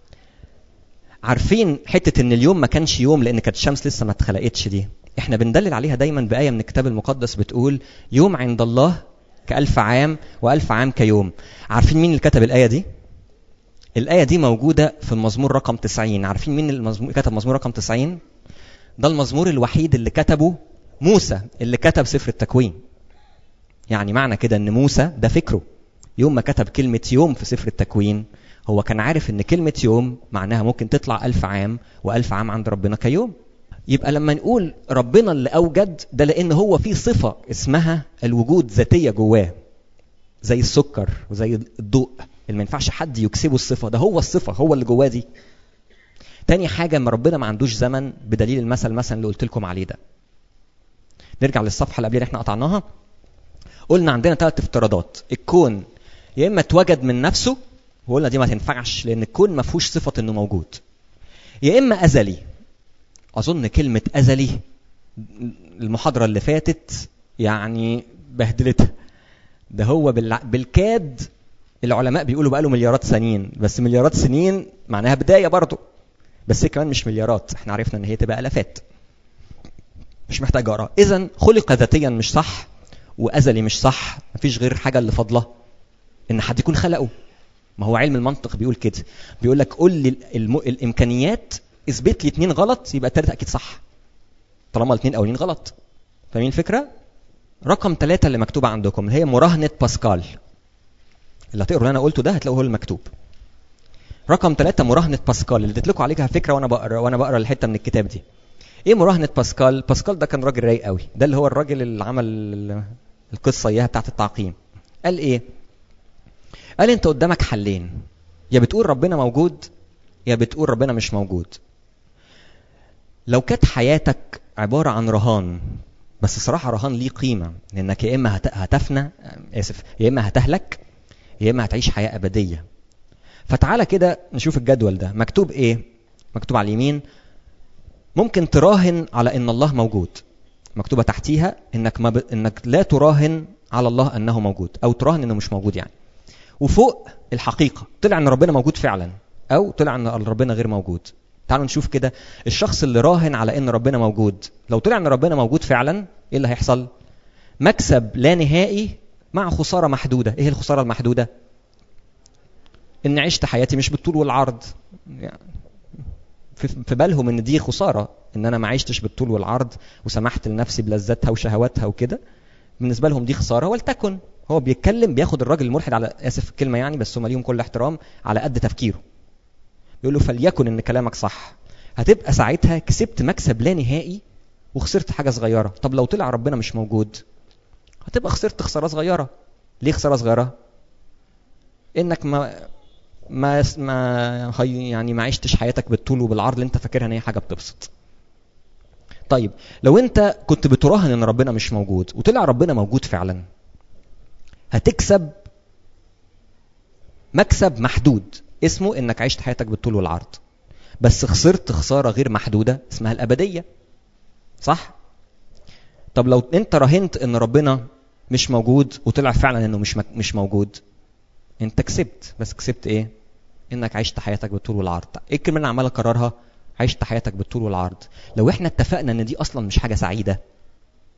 [SPEAKER 1] عارفين حته ان اليوم ما كانش يوم لان كانت الشمس لسه ما اتخلقتش دي؟ احنا بندلل عليها دايما بايه من الكتاب المقدس بتقول يوم عند الله كألف عام وألف عام كيوم. عارفين مين اللي كتب الايه دي؟ الايه دي موجوده في المزمور رقم تسعين. عارفين مين اللي كتب مزمور رقم تسعين؟ ده المزمور الوحيد اللي كتبه موسى اللي كتب سفر التكوين. يعني معنى كده ان موسى ده فكره يوم ما كتب كلمة يوم في سفر التكوين هو كان عارف ان كلمة يوم معناها ممكن تطلع ألف عام وألف عام عند ربنا كيوم. يبقى لما نقول ربنا اللي أوجد ده لأن هو فيه صفة اسمها الوجود ذاتية جواه، زي السكر وزي الضوء اللي ما ينفعش حد يكسبه الصفة، ده هو الصفة، هو اللي جواه دي. تاني حاجة ما ربنا ما عندوش زمن بدليل المثل مثلا اللي قلت لكم عليه ده. نرجع للصفحة اللي قبلها اللي احنا قطعناها. قلنا عندنا ثلاث افتراضات. الكون يا إما اتوجد من نفسه وقلنا دي ما تنفعش لأن الكون ما فيهوش صفة إنه موجود، يا إما أزلي. أظن كلمة أزلي المحاضرة اللي فاتت يعني بهدلتها. ده هو بالكاد العلماء بيقولوا بقى له مليارات سنين، بس مليارات سنين معناها بداية برضو، بس هي كمان مش مليارات، احنا عرفنا ان هي تبقى الافات، مش محتاج اقرا. اذا خلق ذاتيا مش صح، وازلي مش صح، مفيش غير حاجه اللي فاضله ان حد يكون خلقه. ما هو علم المنطق بيقول كده، بيقول لك قول لي الم... الامكانيات اثبت لي اتنين غلط يبقى التالت اكيد صح، طالما الاتنين اولين غلط. فاهمين الفكره؟ رقم ثلاثة اللي مكتوبه عندكم هي مراهنه باسكال. اللي هتقروا اللي انا قلته ده هتلاقوه هو المكتوب. رقم ثلاثة مراهنة باسكال اللي اديت لكم عليها فكرة وانا بقرا وانا بقرا الحتة من الكتاب دي. ايه مراهنة باسكال؟ باسكال ده كان راجل رايق قوي، ده اللي هو الراجل اللي عمل القصة اياها بتاعت التعقيم. قال ايه؟ قال انت قدامك حلين، يا بتقول ربنا موجود يا بتقول ربنا مش موجود. لو كانت حياتك عبارة عن رهان، بس صراحة رهان ليه قيمة، لانك يا اما هتفنى اسف يا اما هتهلك يا اما هتعيش حياة ابدية. فتعالى كده نشوف الجدول ده مكتوب ايه. مكتوب على اليمين ممكن تراهن على ان الله موجود، مكتوبه تحتيها انك ما ب... انك لا تراهن على الله انه موجود، او تراهن انه مش موجود يعني. وفوق الحقيقه طلع ان ربنا موجود فعلا او طلع ان ربنا غير موجود. تعالوا نشوف كده الشخص اللي راهن على ان ربنا موجود، لو طلع ان ربنا موجود فعلا ايه اللي هيحصل؟ مكسب لا نهائي مع خساره محدوده. ايه الخساره المحدوده؟ ان عشت حياتي مش بالطول والعرض. يعني في بالهم ان دي خساره، ان انا ما عشتش بالطول والعرض وسمحت لنفسي بلذاتها وشهواتها وكده. بالنسبه لهم دي خساره. ولتكن هو بيتكلم بياخد الراجل الملحد على اسف الكلمه يعني، بس هم ليهم كل احترام على قد تفكيره. بيقول له فليكن ان كلامك صح، هتبقى ساعتها كسبت مكسب لا نهائي وخسرت حاجه صغيره. طب لو طلع ربنا مش موجود هتبقى خسرت خساره صغيره. ليه خساره صغيره؟ انك ما ما ما يعني ما عشتش حياتك بالطول وبالعرض اللي انت فاكرها ان هي حاجه بتبسط. طيب لو انت كنت بتراهن ان ربنا مش موجود وطلع ربنا موجود فعلا، هتكسب مكسب محدود اسمه انك عشت حياتك بالطول والعرض، بس خسرت خساره غير محدوده اسمها الابديه. صح؟ طب لو انت راهنت ان ربنا مش موجود وطلع فعلا انه مش مش موجود، انت كسبت، بس كسبت ايه؟ انك عشت حياتك بالطول والعرض. ايه الكلمه اللي عمال اكررها؟ عشت حياتك بالطول والعرض. لو احنا اتفقنا ان دي اصلا مش حاجه سعيده،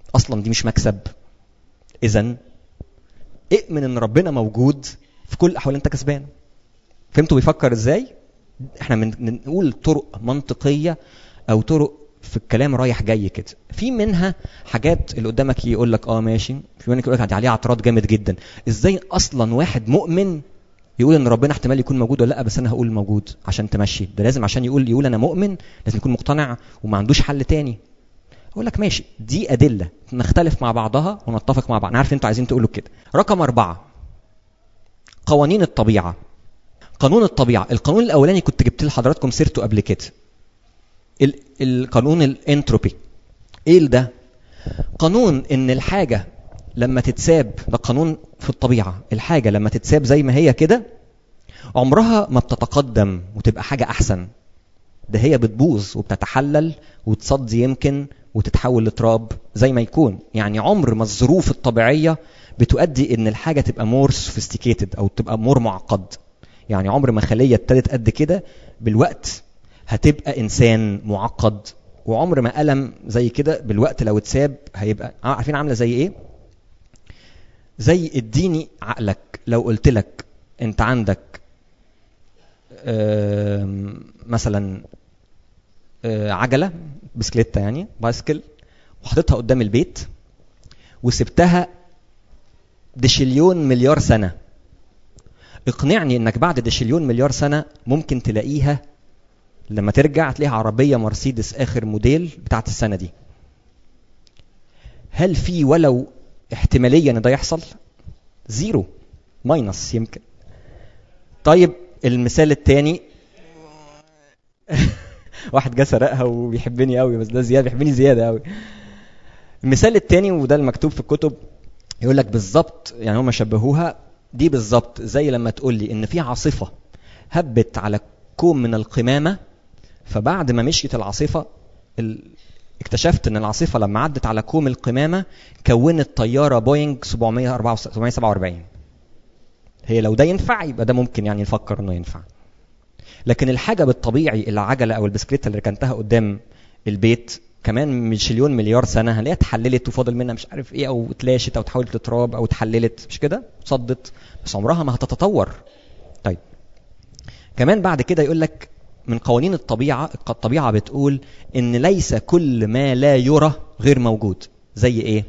[SPEAKER 1] اصلا دي مش مكسب. اذا اؤمن ان ربنا موجود في كل الاحوال انت كسبان. فهمتوا بيفكر ازاي؟ احنا بنقول طرق منطقيه او طرق في الكلام رايح جاي كده. في منها حاجات اللي قدامك يقول لك اه ماشي، في منها يقول لك دي عليها اعتراض جامد جدا. ازاي اصلا واحد مؤمن يقول ان ربنا احتمال يكون موجود ولا لا، بس انا هقول موجود عشان تمشي؟ ده لازم عشان يقول يقول انا مؤمن لازم يكون مقتنع وما عندوش حل تاني. اقول لك ماشي، دي ادله نختلف مع بعضها ونتفق مع بعض. انا عارف انتوا عايزين تقولوا كده. رقم أربعة، قوانين الطبيعه. قانون الطبيعه، القانون الاولاني كنت جبت لحضراتكم سيرته قبل كده، القانون الانتروبي. ايه ده؟ قانون ان الحاجه لما تتساب، ده قانون في الطبيعه، الحاجه لما تتساب زي ما هي كده عمرها ما بتتقدم وتبقى حاجه احسن. ده هي بتبوظ وبتتحلل وتصدي يمكن وتتحول لتراب زي ما يكون. يعني عمر ما الظروف الطبيعيه بتؤدي ان الحاجه تبقى مور سوفيستيكيتد او تبقى مور معقد. يعني عمر ما خليه ابتدت قد كده بالوقت هتبقى انسان معقد، وعمر ما قلم زي كده بالوقت لو اتساب هيبقى. عارفين عامله زي ايه؟ زي اديني عقلك لو قلت لك انت عندك مثلا عجله بسكليته يعني بايسكل وحطيتها قدام البيت وسبتها دشليون مليار سنه، اقنعني انك بعد دشليون مليار سنه ممكن تلاقيها لما ترجع تلاقيها عربيه مرسيدس اخر موديل بتاعت السنه دي. هل في ولو احتماليه ان ده يحصل؟ زيرو، ماينس يمكن. طيب المثال الثاني واحد جه سرقها وبيحبني قوي، بس ده زياده، بيحبني زياده قوي. المثال الثاني وده المكتوب في الكتب يقول لك بالظبط، يعني هم شبهوها دي بالظبط زي لما تقول لي ان في عاصفه هبت على كوم من القمامه، فبعد ما مشيت العاصفه ال... اكتشفت ان العاصفه لما عدت على كوم القمامه كونت طياره بوينج سبعمية سبعة وأربعين. هي لو ده ينفع يبقى ده ممكن يعني نفكر انه ينفع. لكن الحاجه بالطبيعي العجله او البسكليته اللي ركنتها قدام البيت كمان من شليون مليار سنه هنلاقيها اتحللت وفاضل منها مش عارف ايه، او اتلاشت او تحولت لتراب او اتحللت، مش كده؟ صدت، بس عمرها ما هتتطور. طيب كمان بعد كده يقول لك من قوانين الطبيعه، الطبيعه بتقول ان ليس كل ما لا يرى غير موجود. زي ايه؟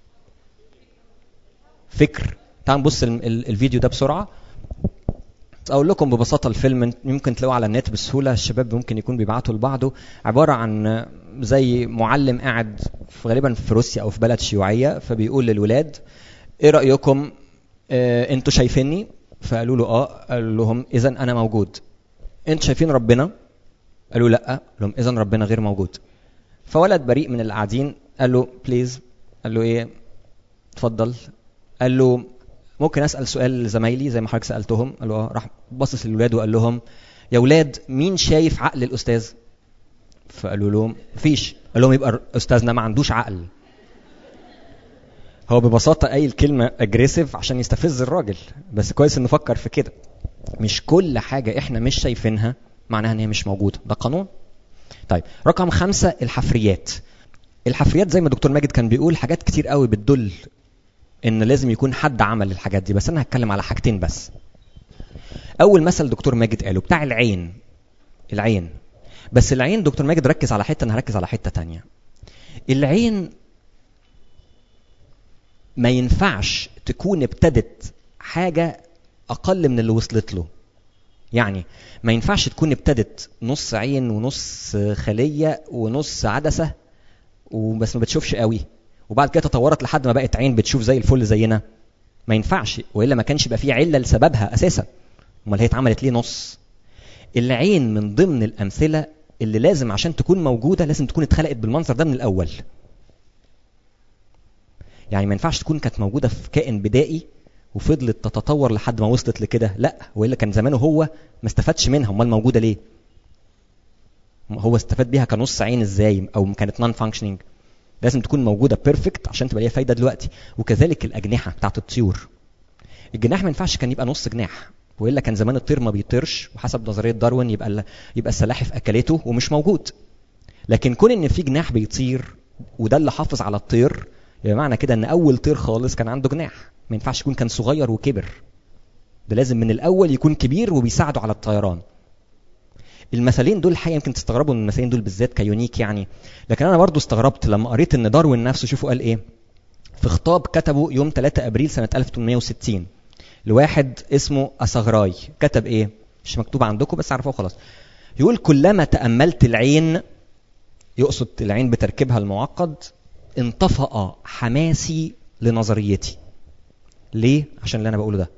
[SPEAKER 1] فكر. تعال نبص الفيديو ده بسرعه. اقول لكم ببساطه الفيلم ممكن تلاقوه على النت بسهوله، الشباب ممكن يكون بيبعتوا لبعضه. عباره عن زي معلم قاعد في غالبا في روسيا او في بلد شيوعيه، فبيقول للولاد ايه رايكم؟ اه انتوا شايفيني؟ فقالوا له اه. قال لهم اذا انا موجود. انتوا شايفين ربنا؟ قالوا لا. قال لهم اذا ربنا غير موجود. فولد بريء من اللي قاعدين قال له بليز. قال له ايه؟ اتفضل. قال له ممكن اسال سؤال لزمايلي زي ما حضرتك سالتهم؟ قال له اه. راح بصص للولاد وقال لهم يا ولاد مين شايف عقل الاستاذ؟ فقالوا لهم مفيش. قال لهم يبقى استاذنا ما عندوش عقل. هو ببساطه قايل كلمه اجريسيف عشان يستفز الراجل، بس كويس انه فكر في كده. مش كل حاجه احنا مش شايفينها معناها ان هي مش موجوده، ده قانون. طيب رقم خمسة، الحفريات. الحفريات زي ما دكتور ماجد كان بيقول حاجات كتير قوي بتدل ان لازم يكون حد عمل الحاجات دي، بس انا هتكلم على حاجتين بس. اول مثل دكتور ماجد قاله بتاع العين. العين بس العين دكتور ماجد ركز على حته، انا هركز على حته تانية. العين ما ينفعش تكون ابتدت حاجه اقل من اللي وصلت له. يعني ما ينفعش تكون ابتدت نص عين ونص خليه ونص عدسه وبس ما بتشوفش قوي، وبعد كده تطورت لحد ما بقت عين بتشوف زي الفل زينا. ما ينفعش، والا ما كانش يبقى فيه عله لسببها اساسا. امال هي اتعملت ليه نص؟ العين من ضمن الامثله اللي لازم عشان تكون موجوده لازم تكون اتخلقت بالمنظر ده من الاول. يعني ما ينفعش تكون كانت موجوده في كائن بدائي وفضلت تتطور لحد ما وصلت لكده، لا، والا كان زمانه هو ما استفادش منها. امال موجوده ليه؟ هو استفاد بيها كنص عين ازاي او كانت نون فانكشنينج؟ لازم تكون موجوده بيرفكت عشان تبقى ليها فايده دلوقتي. وكذلك الاجنحه بتاعت الطيور، الجناح ما ينفعش كان يبقى نص جناح، والا كان زمان الطير ما بيطيرش، وحسب نظريه داروين يبقى يبقى السلاحف اكلته ومش موجود. لكن كون ان في جناح بيطير وده اللي حافظ على الطير، يعني معنى كده ان اول طير خالص كان عنده جناح، ما ينفعش يكون كان صغير وكبر، ده لازم من الاول يكون كبير وبيساعده على الطيران. المثلين دول الحقيقه يمكن تستغربوا من المثلين دول بالذات كيونيك يعني، لكن انا برضو استغربت لما قريت ان داروين نفسه، شوفوا قال ايه في خطاب كتبه يوم ثلاثة ابريل سنه ألف وثمانمائة وستين لواحد اسمه اساغراي. كتب ايه؟ مش مكتوب عندكم بس عارفوه خلاص. يقول كلما تاملت العين، يقصد العين بتركيبها المعقد، انطفأ حماسي لنظريتي. ليه؟ عشان اللي انا بقوله ده،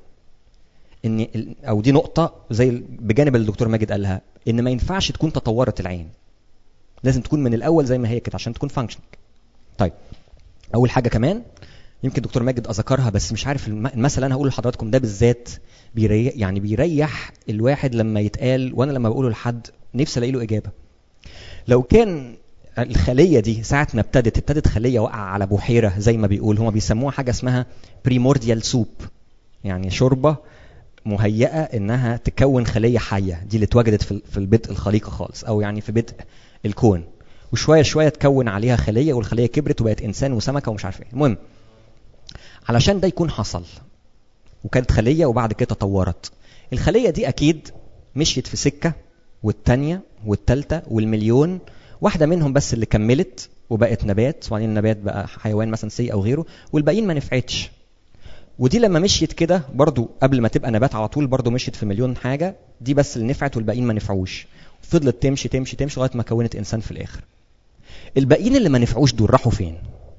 [SPEAKER 1] ان او دي نقطه زي بجانب اللي الدكتور ماجد قالها، ان ما ينفعش تكون تطورت العين، لازم تكون من الاول زي ما هي كده عشان تكون فانكشنينج. طيب اول حاجه كمان يمكن دكتور ماجد اذكرها بس مش عارف المثل اللي انا هقوله لحضراتكم ده بالذات بيريح، يعني بيريح الواحد لما يتقال، وانا لما بقوله لحد نفسي الاقي له اجابه. لو كان الخليه دي ساعه ما ابتدت ابتدت خليه واقعه على بحيره زي ما بيقول، هم بيسموها حاجه اسمها بريمورديال سوب، يعني شوربه مهيئه انها تكون خليه حيه، دي اللي اتوجدت في البدء الخليقه خالص، او يعني في بدء الكون، وشويه شويه تكون عليها خليه، والخليه كبرت وبقت انسان وسمكه ومش عارف ايه. المهم علشان ده يكون حصل وكانت خليه وبعد كده تطورت، الخليه دي اكيد مشيت في سكه والتانيه والتالته والمليون، واحده منهم بس اللي كملت وبقت نبات، وبعدين النبات بقى حيوان مثلا سي او غيره، والباقيين ما نفعتش. ودي لما مشيت كده برضو قبل ما تبقى نبات على طول برضو مشيت في مليون حاجه، دي بس اللي نفعت والباقيين ما نفعوش، فضلت تمشي تمشي تمشي لغايه ما كونت انسان في الاخر. الباقيين اللي ما نفعوش دول راحوا فين؟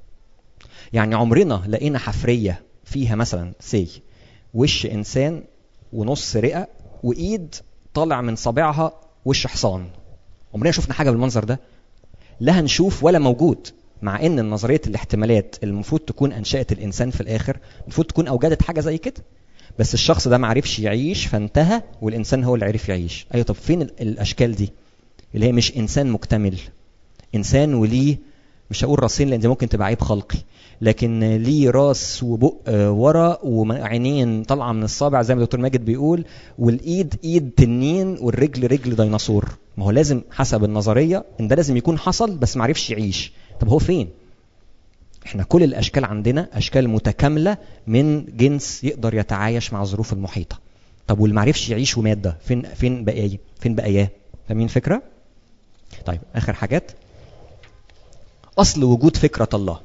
[SPEAKER 1] يعني عمرنا لقينا حفريه فيها مثلا سي وش انسان ونص رئه وايد طالع من صابعها وش حصان؟ عمرنا شفنا حاجه بالمنظر ده؟ لا هنشوف ولا موجود، مع ان نظريه الاحتمالات المفروض تكون انشات الانسان في الاخر، المفروض تكون اوجدت حاجه زي كده، بس الشخص ده ما عرفش يعيش فانتهى، والانسان هو اللي عرف يعيش. ايوه طب فين الاشكال دي اللي هي مش انسان مكتمل؟ انسان وليه مش هقول راسين لان دي ممكن تبقى عيب خلقي، لكن ليه راس وبق ورا وعينين طالعه من الصابع زي ما الدكتور ماجد بيقول، والايد ايد تنين والرجل رجل ديناصور. ما هو لازم حسب النظريه ان ده لازم يكون حصل بس ما عرفش يعيش. طب هو فين؟ احنا كل الاشكال عندنا اشكال متكامله من جنس يقدر يتعايش مع الظروف المحيطه. طب واللي ما عرفش يعيش ومات ده فين؟ فين بقايه؟ فين بقاياه؟ فاهمين الفكره؟ طيب اخر حاجات، اصل وجود فكره الله.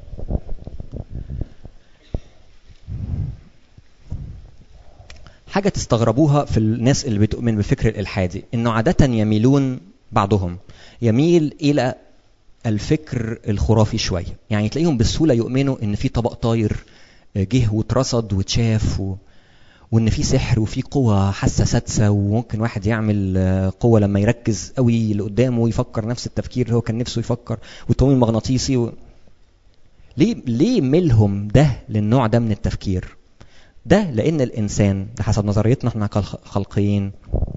[SPEAKER 1] حاجه تستغربوها في الناس اللي بتؤمن بفكر الالحادي، انه عاده يميلون بعضهم يميل الى الفكر الخرافي شويه، يعني تلاقيهم بسهوله يؤمنوا ان في طبق طاير جه واترصد واتشاف و... وان في سحر وفي قوه حاسه سادسه، وممكن واحد يعمل قوه لما يركز قوي اللي قدامه ويفكر نفس التفكير اللي هو كان نفسه يفكر، والتمويل المغناطيسي و... ليه ليه ملهم ده للنوع ده من التفكير ده؟ لان الانسان ده حسب نظريتنا احنا كخلقيين،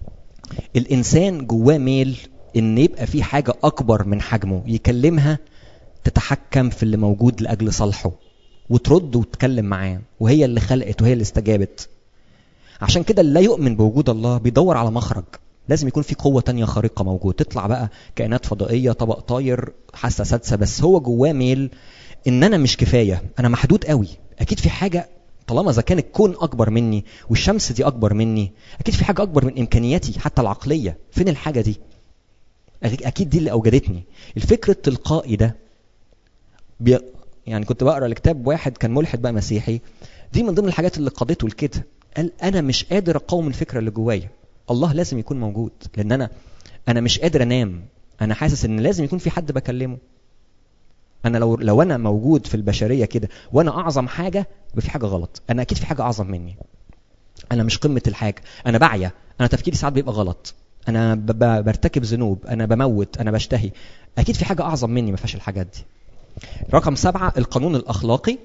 [SPEAKER 1] الانسان جواه ميل ان يبقى في حاجه اكبر من حجمه يكلمها، تتحكم في اللي موجود لاجل صالحه وترد وتتكلم معاه، وهي اللي خلقت وهي اللي استجابت. عشان كده اللي لا يؤمن بوجود الله بيدور على مخرج، لازم يكون في قوه تانية خارقه موجود، تطلع بقى كائنات فضائيه طبق طاير حاسه سادسه، بس هو جواه ميل ان انا مش كفايه، انا محدود قوي، اكيد في حاجه، طالما اذا كان الكون اكبر مني والشمس دي اكبر مني اكيد في حاجه اكبر من امكانياتي حتى العقليه. فين الحاجه دي؟ اكيد دي اللي اوجدتني. الفكر التلقائي ده بي... يعني كنت بقرا لكتاب واحد كان ملحد بقى مسيحي، دي من ضمن الحاجات اللي قادته لكده، قال انا مش قادر اقاوم الفكره اللي جوايا، الله لازم يكون موجود، لان انا انا مش قادر انام، انا حاسس ان لازم يكون في حد بكلمه. انا لو لو انا موجود في البشريه كده وانا اعظم حاجه، يبقى في حاجه غلط، انا اكيد في حاجه اعظم مني، انا مش قمه الحاجه، انا بعيا، انا تفكيري ساعات بيبقى غلط، انا برتكب ذنوب، انا بموت، انا بشتهي، اكيد في حاجه اعظم مني ما فيهاش الحاجات دي. رقم سبعة، القانون الاخلاقي.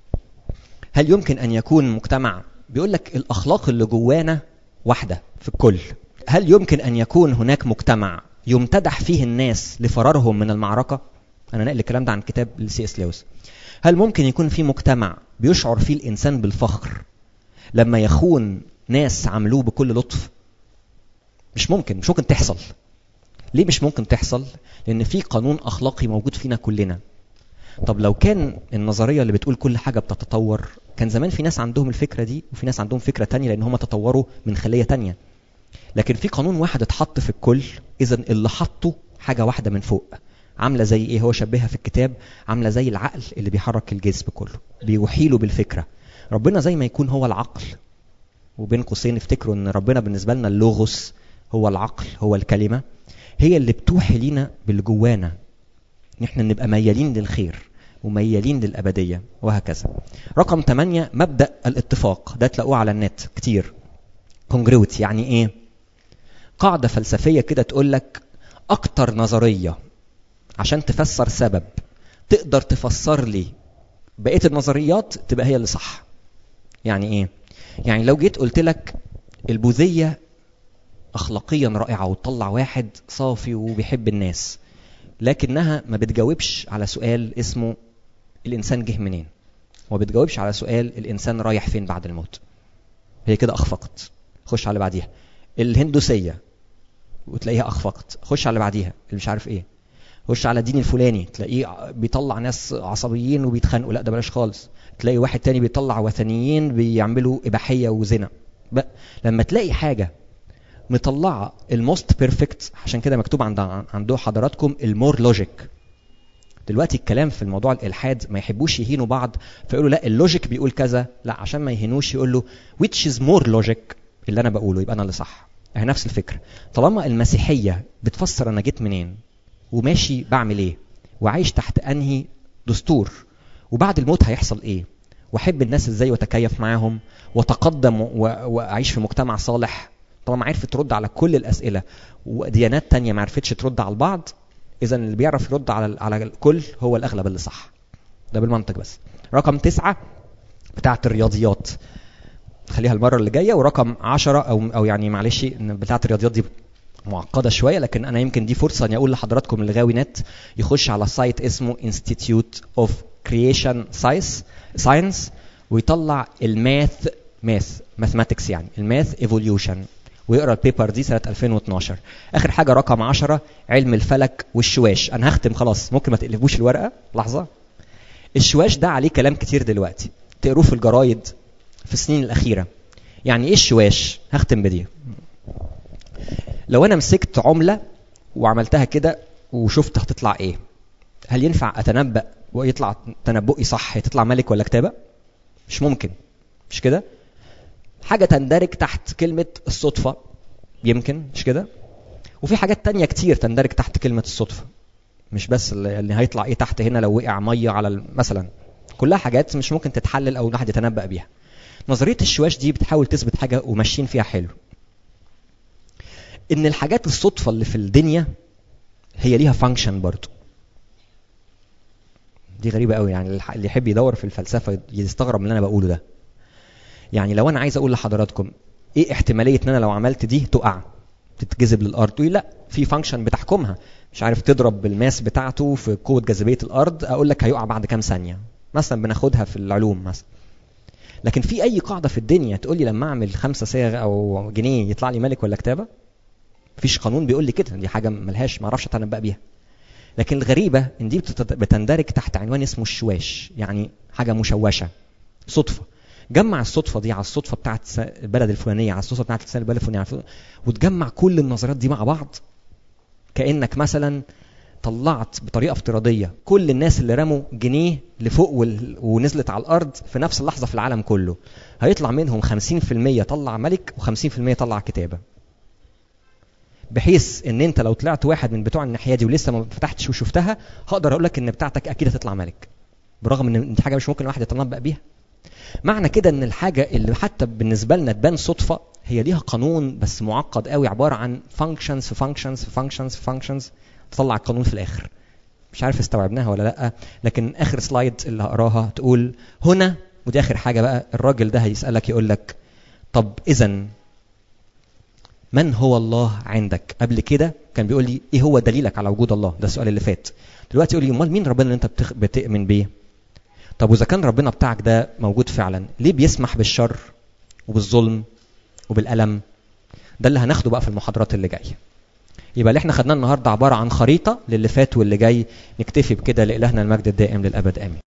[SPEAKER 1] هل يمكن ان يكون مجتمع، بيقول لك الاخلاق اللي جوانا واحده في الكل، هل يمكن ان يكون هناك مجتمع يمتدح فيه الناس لفرارهم من المعركه؟ انا نقل الكلام ده عن كتاب لسي اس لويس. هل ممكن يكون في مجتمع بيشعر فيه الانسان بالفخر لما يخون ناس عملوه بكل لطف؟ مش ممكن، مش ممكن تحصل. ليه مش ممكن تحصل؟ لان في قانون اخلاقي موجود فينا كلنا. طب لو كان النظريه اللي بتقول كل حاجه بتتطور، كان زمان في ناس عندهم الفكره دي وفي ناس عندهم فكره تانية، لان هم تطوروا من خليه تانية. لكن في قانون واحد اتحط في الكل، اذا اللي حطه حاجه واحده من فوق، عامله زي ايه؟ هو شبهها في الكتاب عامله زي العقل اللي بيحرك الجسم كله، بيوحي له بالفكره. ربنا زي ما يكون هو العقل، وبين قوسين افتكروا ان ربنا بالنسبه لنا اللوغوس هو العقل، هو الكلمه، هي اللي بتوحي لينا باللي جوانا ان احنا نبقى ميالين للخير وميالين للابديه وهكذا. رقم ثمانية مبدا الاتفاق، ده تلاقوه على النت كتير. كونجرويتي يعني ايه؟ قاعده فلسفيه كده تقول لك اكتر نظريه عشان تفسر سبب تقدر تفسر لي بقيه النظريات تبقى هي اللي صح. يعني ايه؟ يعني لو جيت قلت لك البوذيه اخلاقيا رائعه وتطلع واحد صافي وبيحب الناس، لكنها ما بتجاوبش على سؤال اسمه الانسان جه منين، وما بتجاوبش على سؤال الانسان رايح فين بعد الموت، هي كده اخفقت. خش على اللي بعديها. الهندوسيه وتلاقيها اخفقت. خش على اللي بعديها اللي مش عارف ايه. خش على الدين الفلاني تلاقيه بيطلع ناس عصبيين وبيتخانقوا، لا ده بلاش خالص. تلاقي واحد تاني بيطلع وثنيين بيعملوا اباحيه وزنا. بقى لما تلاقي حاجه مطلعه الموست بيرفكت، عشان كده مكتوب عند عنده حضراتكم المور لوجيك. دلوقتي الكلام في الموضوع الالحاد ما يحبوش يهينوا بعض فيقولوا لا اللوجيك بيقول كذا، لا عشان ما يهينوش يقول له which is more logic، اللي انا بقوله يبقى انا اللي صح. اهي نفس الفكره. طالما المسيحيه بتفسر انا جيت منين وماشي بعمل ايه وعايش تحت انهي دستور وبعد الموت هيحصل ايه واحب الناس ازاي واتكيف معاهم وتقدم واعيش في مجتمع صالح، طالما عرفت ترد على كل الاسئله وديانات تانية ما عرفتش ترد على البعض، اذا اللي بيعرف يرد على على الكل هو الاغلب اللي صح. ده بالمنطق بس. رقم تسعة بتاعه الرياضيات خليها المره اللي جايه. ورقم عشرة او او يعني معلش بتاعه الرياضيات دي معقده شويه، لكن انا يمكن دي فرصه اني اقول لحضراتكم اللي غاوي نت يخش على سايت اسمه Institute of Creation Science ويطلع الماث ماث ماثماتكس يعني الماث ايفوليوشن ويقرا البيبر دي سنه ألفين واثناشر. اخر حاجه رقم عشرة علم الفلك والشواش. انا هختم خلاص، ممكن ما تقلبوش الورقه لحظه. الشواش ده عليه كلام كتير دلوقتي تقروه في الجرايد في السنين الاخيره. يعني ايه الشواش؟ هختم بدي. لو انا مسكت عمله وعملتها كده وشفت هتطلع ايه، هل ينفع اتنبأ ويطلع تنبؤي صح هتطلع ملك ولا كتابه؟ مش ممكن، مش كده؟ حاجه تندرج تحت كلمه الصدفه يمكن، مش كده؟ وفي حاجات تانية كتير تندرج تحت كلمه الصدفه، مش بس اللي هيطلع ايه تحت هنا لو وقع ميه على مثلا، كلها حاجات مش ممكن تتحلل او واحد يتنبأ بيها. نظريه الشواش دي بتحاول تثبت حاجه وماشيين فيها حلو، ان الحاجات الصدفه اللي في الدنيا هي ليها فانكشن برضو. دي غريبه قوي، يعني اللي يحب يدور في الفلسفه يستغرب من اللي انا بقوله ده. يعني لو انا عايز اقول لحضراتكم ايه احتماليه ان انا لو عملت دي تقع تتجذب للارض، تقول لا في فانكشن بتحكمها، مش عارف تضرب بالماس بتاعته في قوه جاذبيه الارض اقول لك هيقع بعد كام ثانيه مثلا، بناخدها في العلوم مثلا. لكن في اي قاعده في الدنيا تقول لي لما اعمل خمسة صاغ او جنيه يطلع لي ملك ولا كتابه؟ مفيش قانون بيقول لي كده، دي حاجه ملهاش ما اعرفش اتنبأ بيها. لكن الغريبه ان دي بتندرج تحت عنوان اسمه الشواش، يعني حاجه مشوشه صدفه. جمع الصدفه دي على الصدفه بتاعت البلد الفلانيه على الصدفه بتاعت البلد الفلانيه وتجمع كل النظريات دي مع بعض، كانك مثلا طلعت بطريقه افتراضيه كل الناس اللي رموا جنيه لفوق ونزلت على الارض في نفس اللحظه في العالم كله، هيطلع منهم خمسين في المية طلع ملك وخمسين في المية طلع كتابه. بحيث ان انت لو طلعت واحد من بتوع الناحيه دي ولسه ما فتحتش وشفتها هقدر اقول لك ان بتاعتك اكيد هتطلع ملك، برغم ان دي حاجه مش ممكن واحد يتنبأ بيها. معنى كده ان الحاجه اللي حتى بالنسبه لنا تبان صدفه هي ليها قانون بس معقد قوي، عباره عن فانكشنز في فانكشنز في فانكشنز في فانكشنز تطلع القانون في الاخر. مش عارف استوعبناها ولا لا، لكن اخر سلايد اللي هقراها تقول هنا، ودي اخر حاجه بقى، الراجل ده هيسالك يقول لك طب اذا من هو الله عندك؟ قبل كده كان بيقول لي ايه هو دليلك على وجود الله، ده السؤال اللي فات. دلوقتي يقول لي امال مين ربنا اللي انت بتخ... بتؤمن بيه؟ طب واذا كان ربنا بتاعك ده موجود فعلا ليه بيسمح بالشر وبالظلم وبالالم؟ ده اللي هناخده بقى في المحاضرات اللي جايه. يبقى اللي احنا خدناه النهارده عباره عن خريطه للي فات واللي جاي. نكتفي بكده. لإلهنا المجد الدائم للابد امين.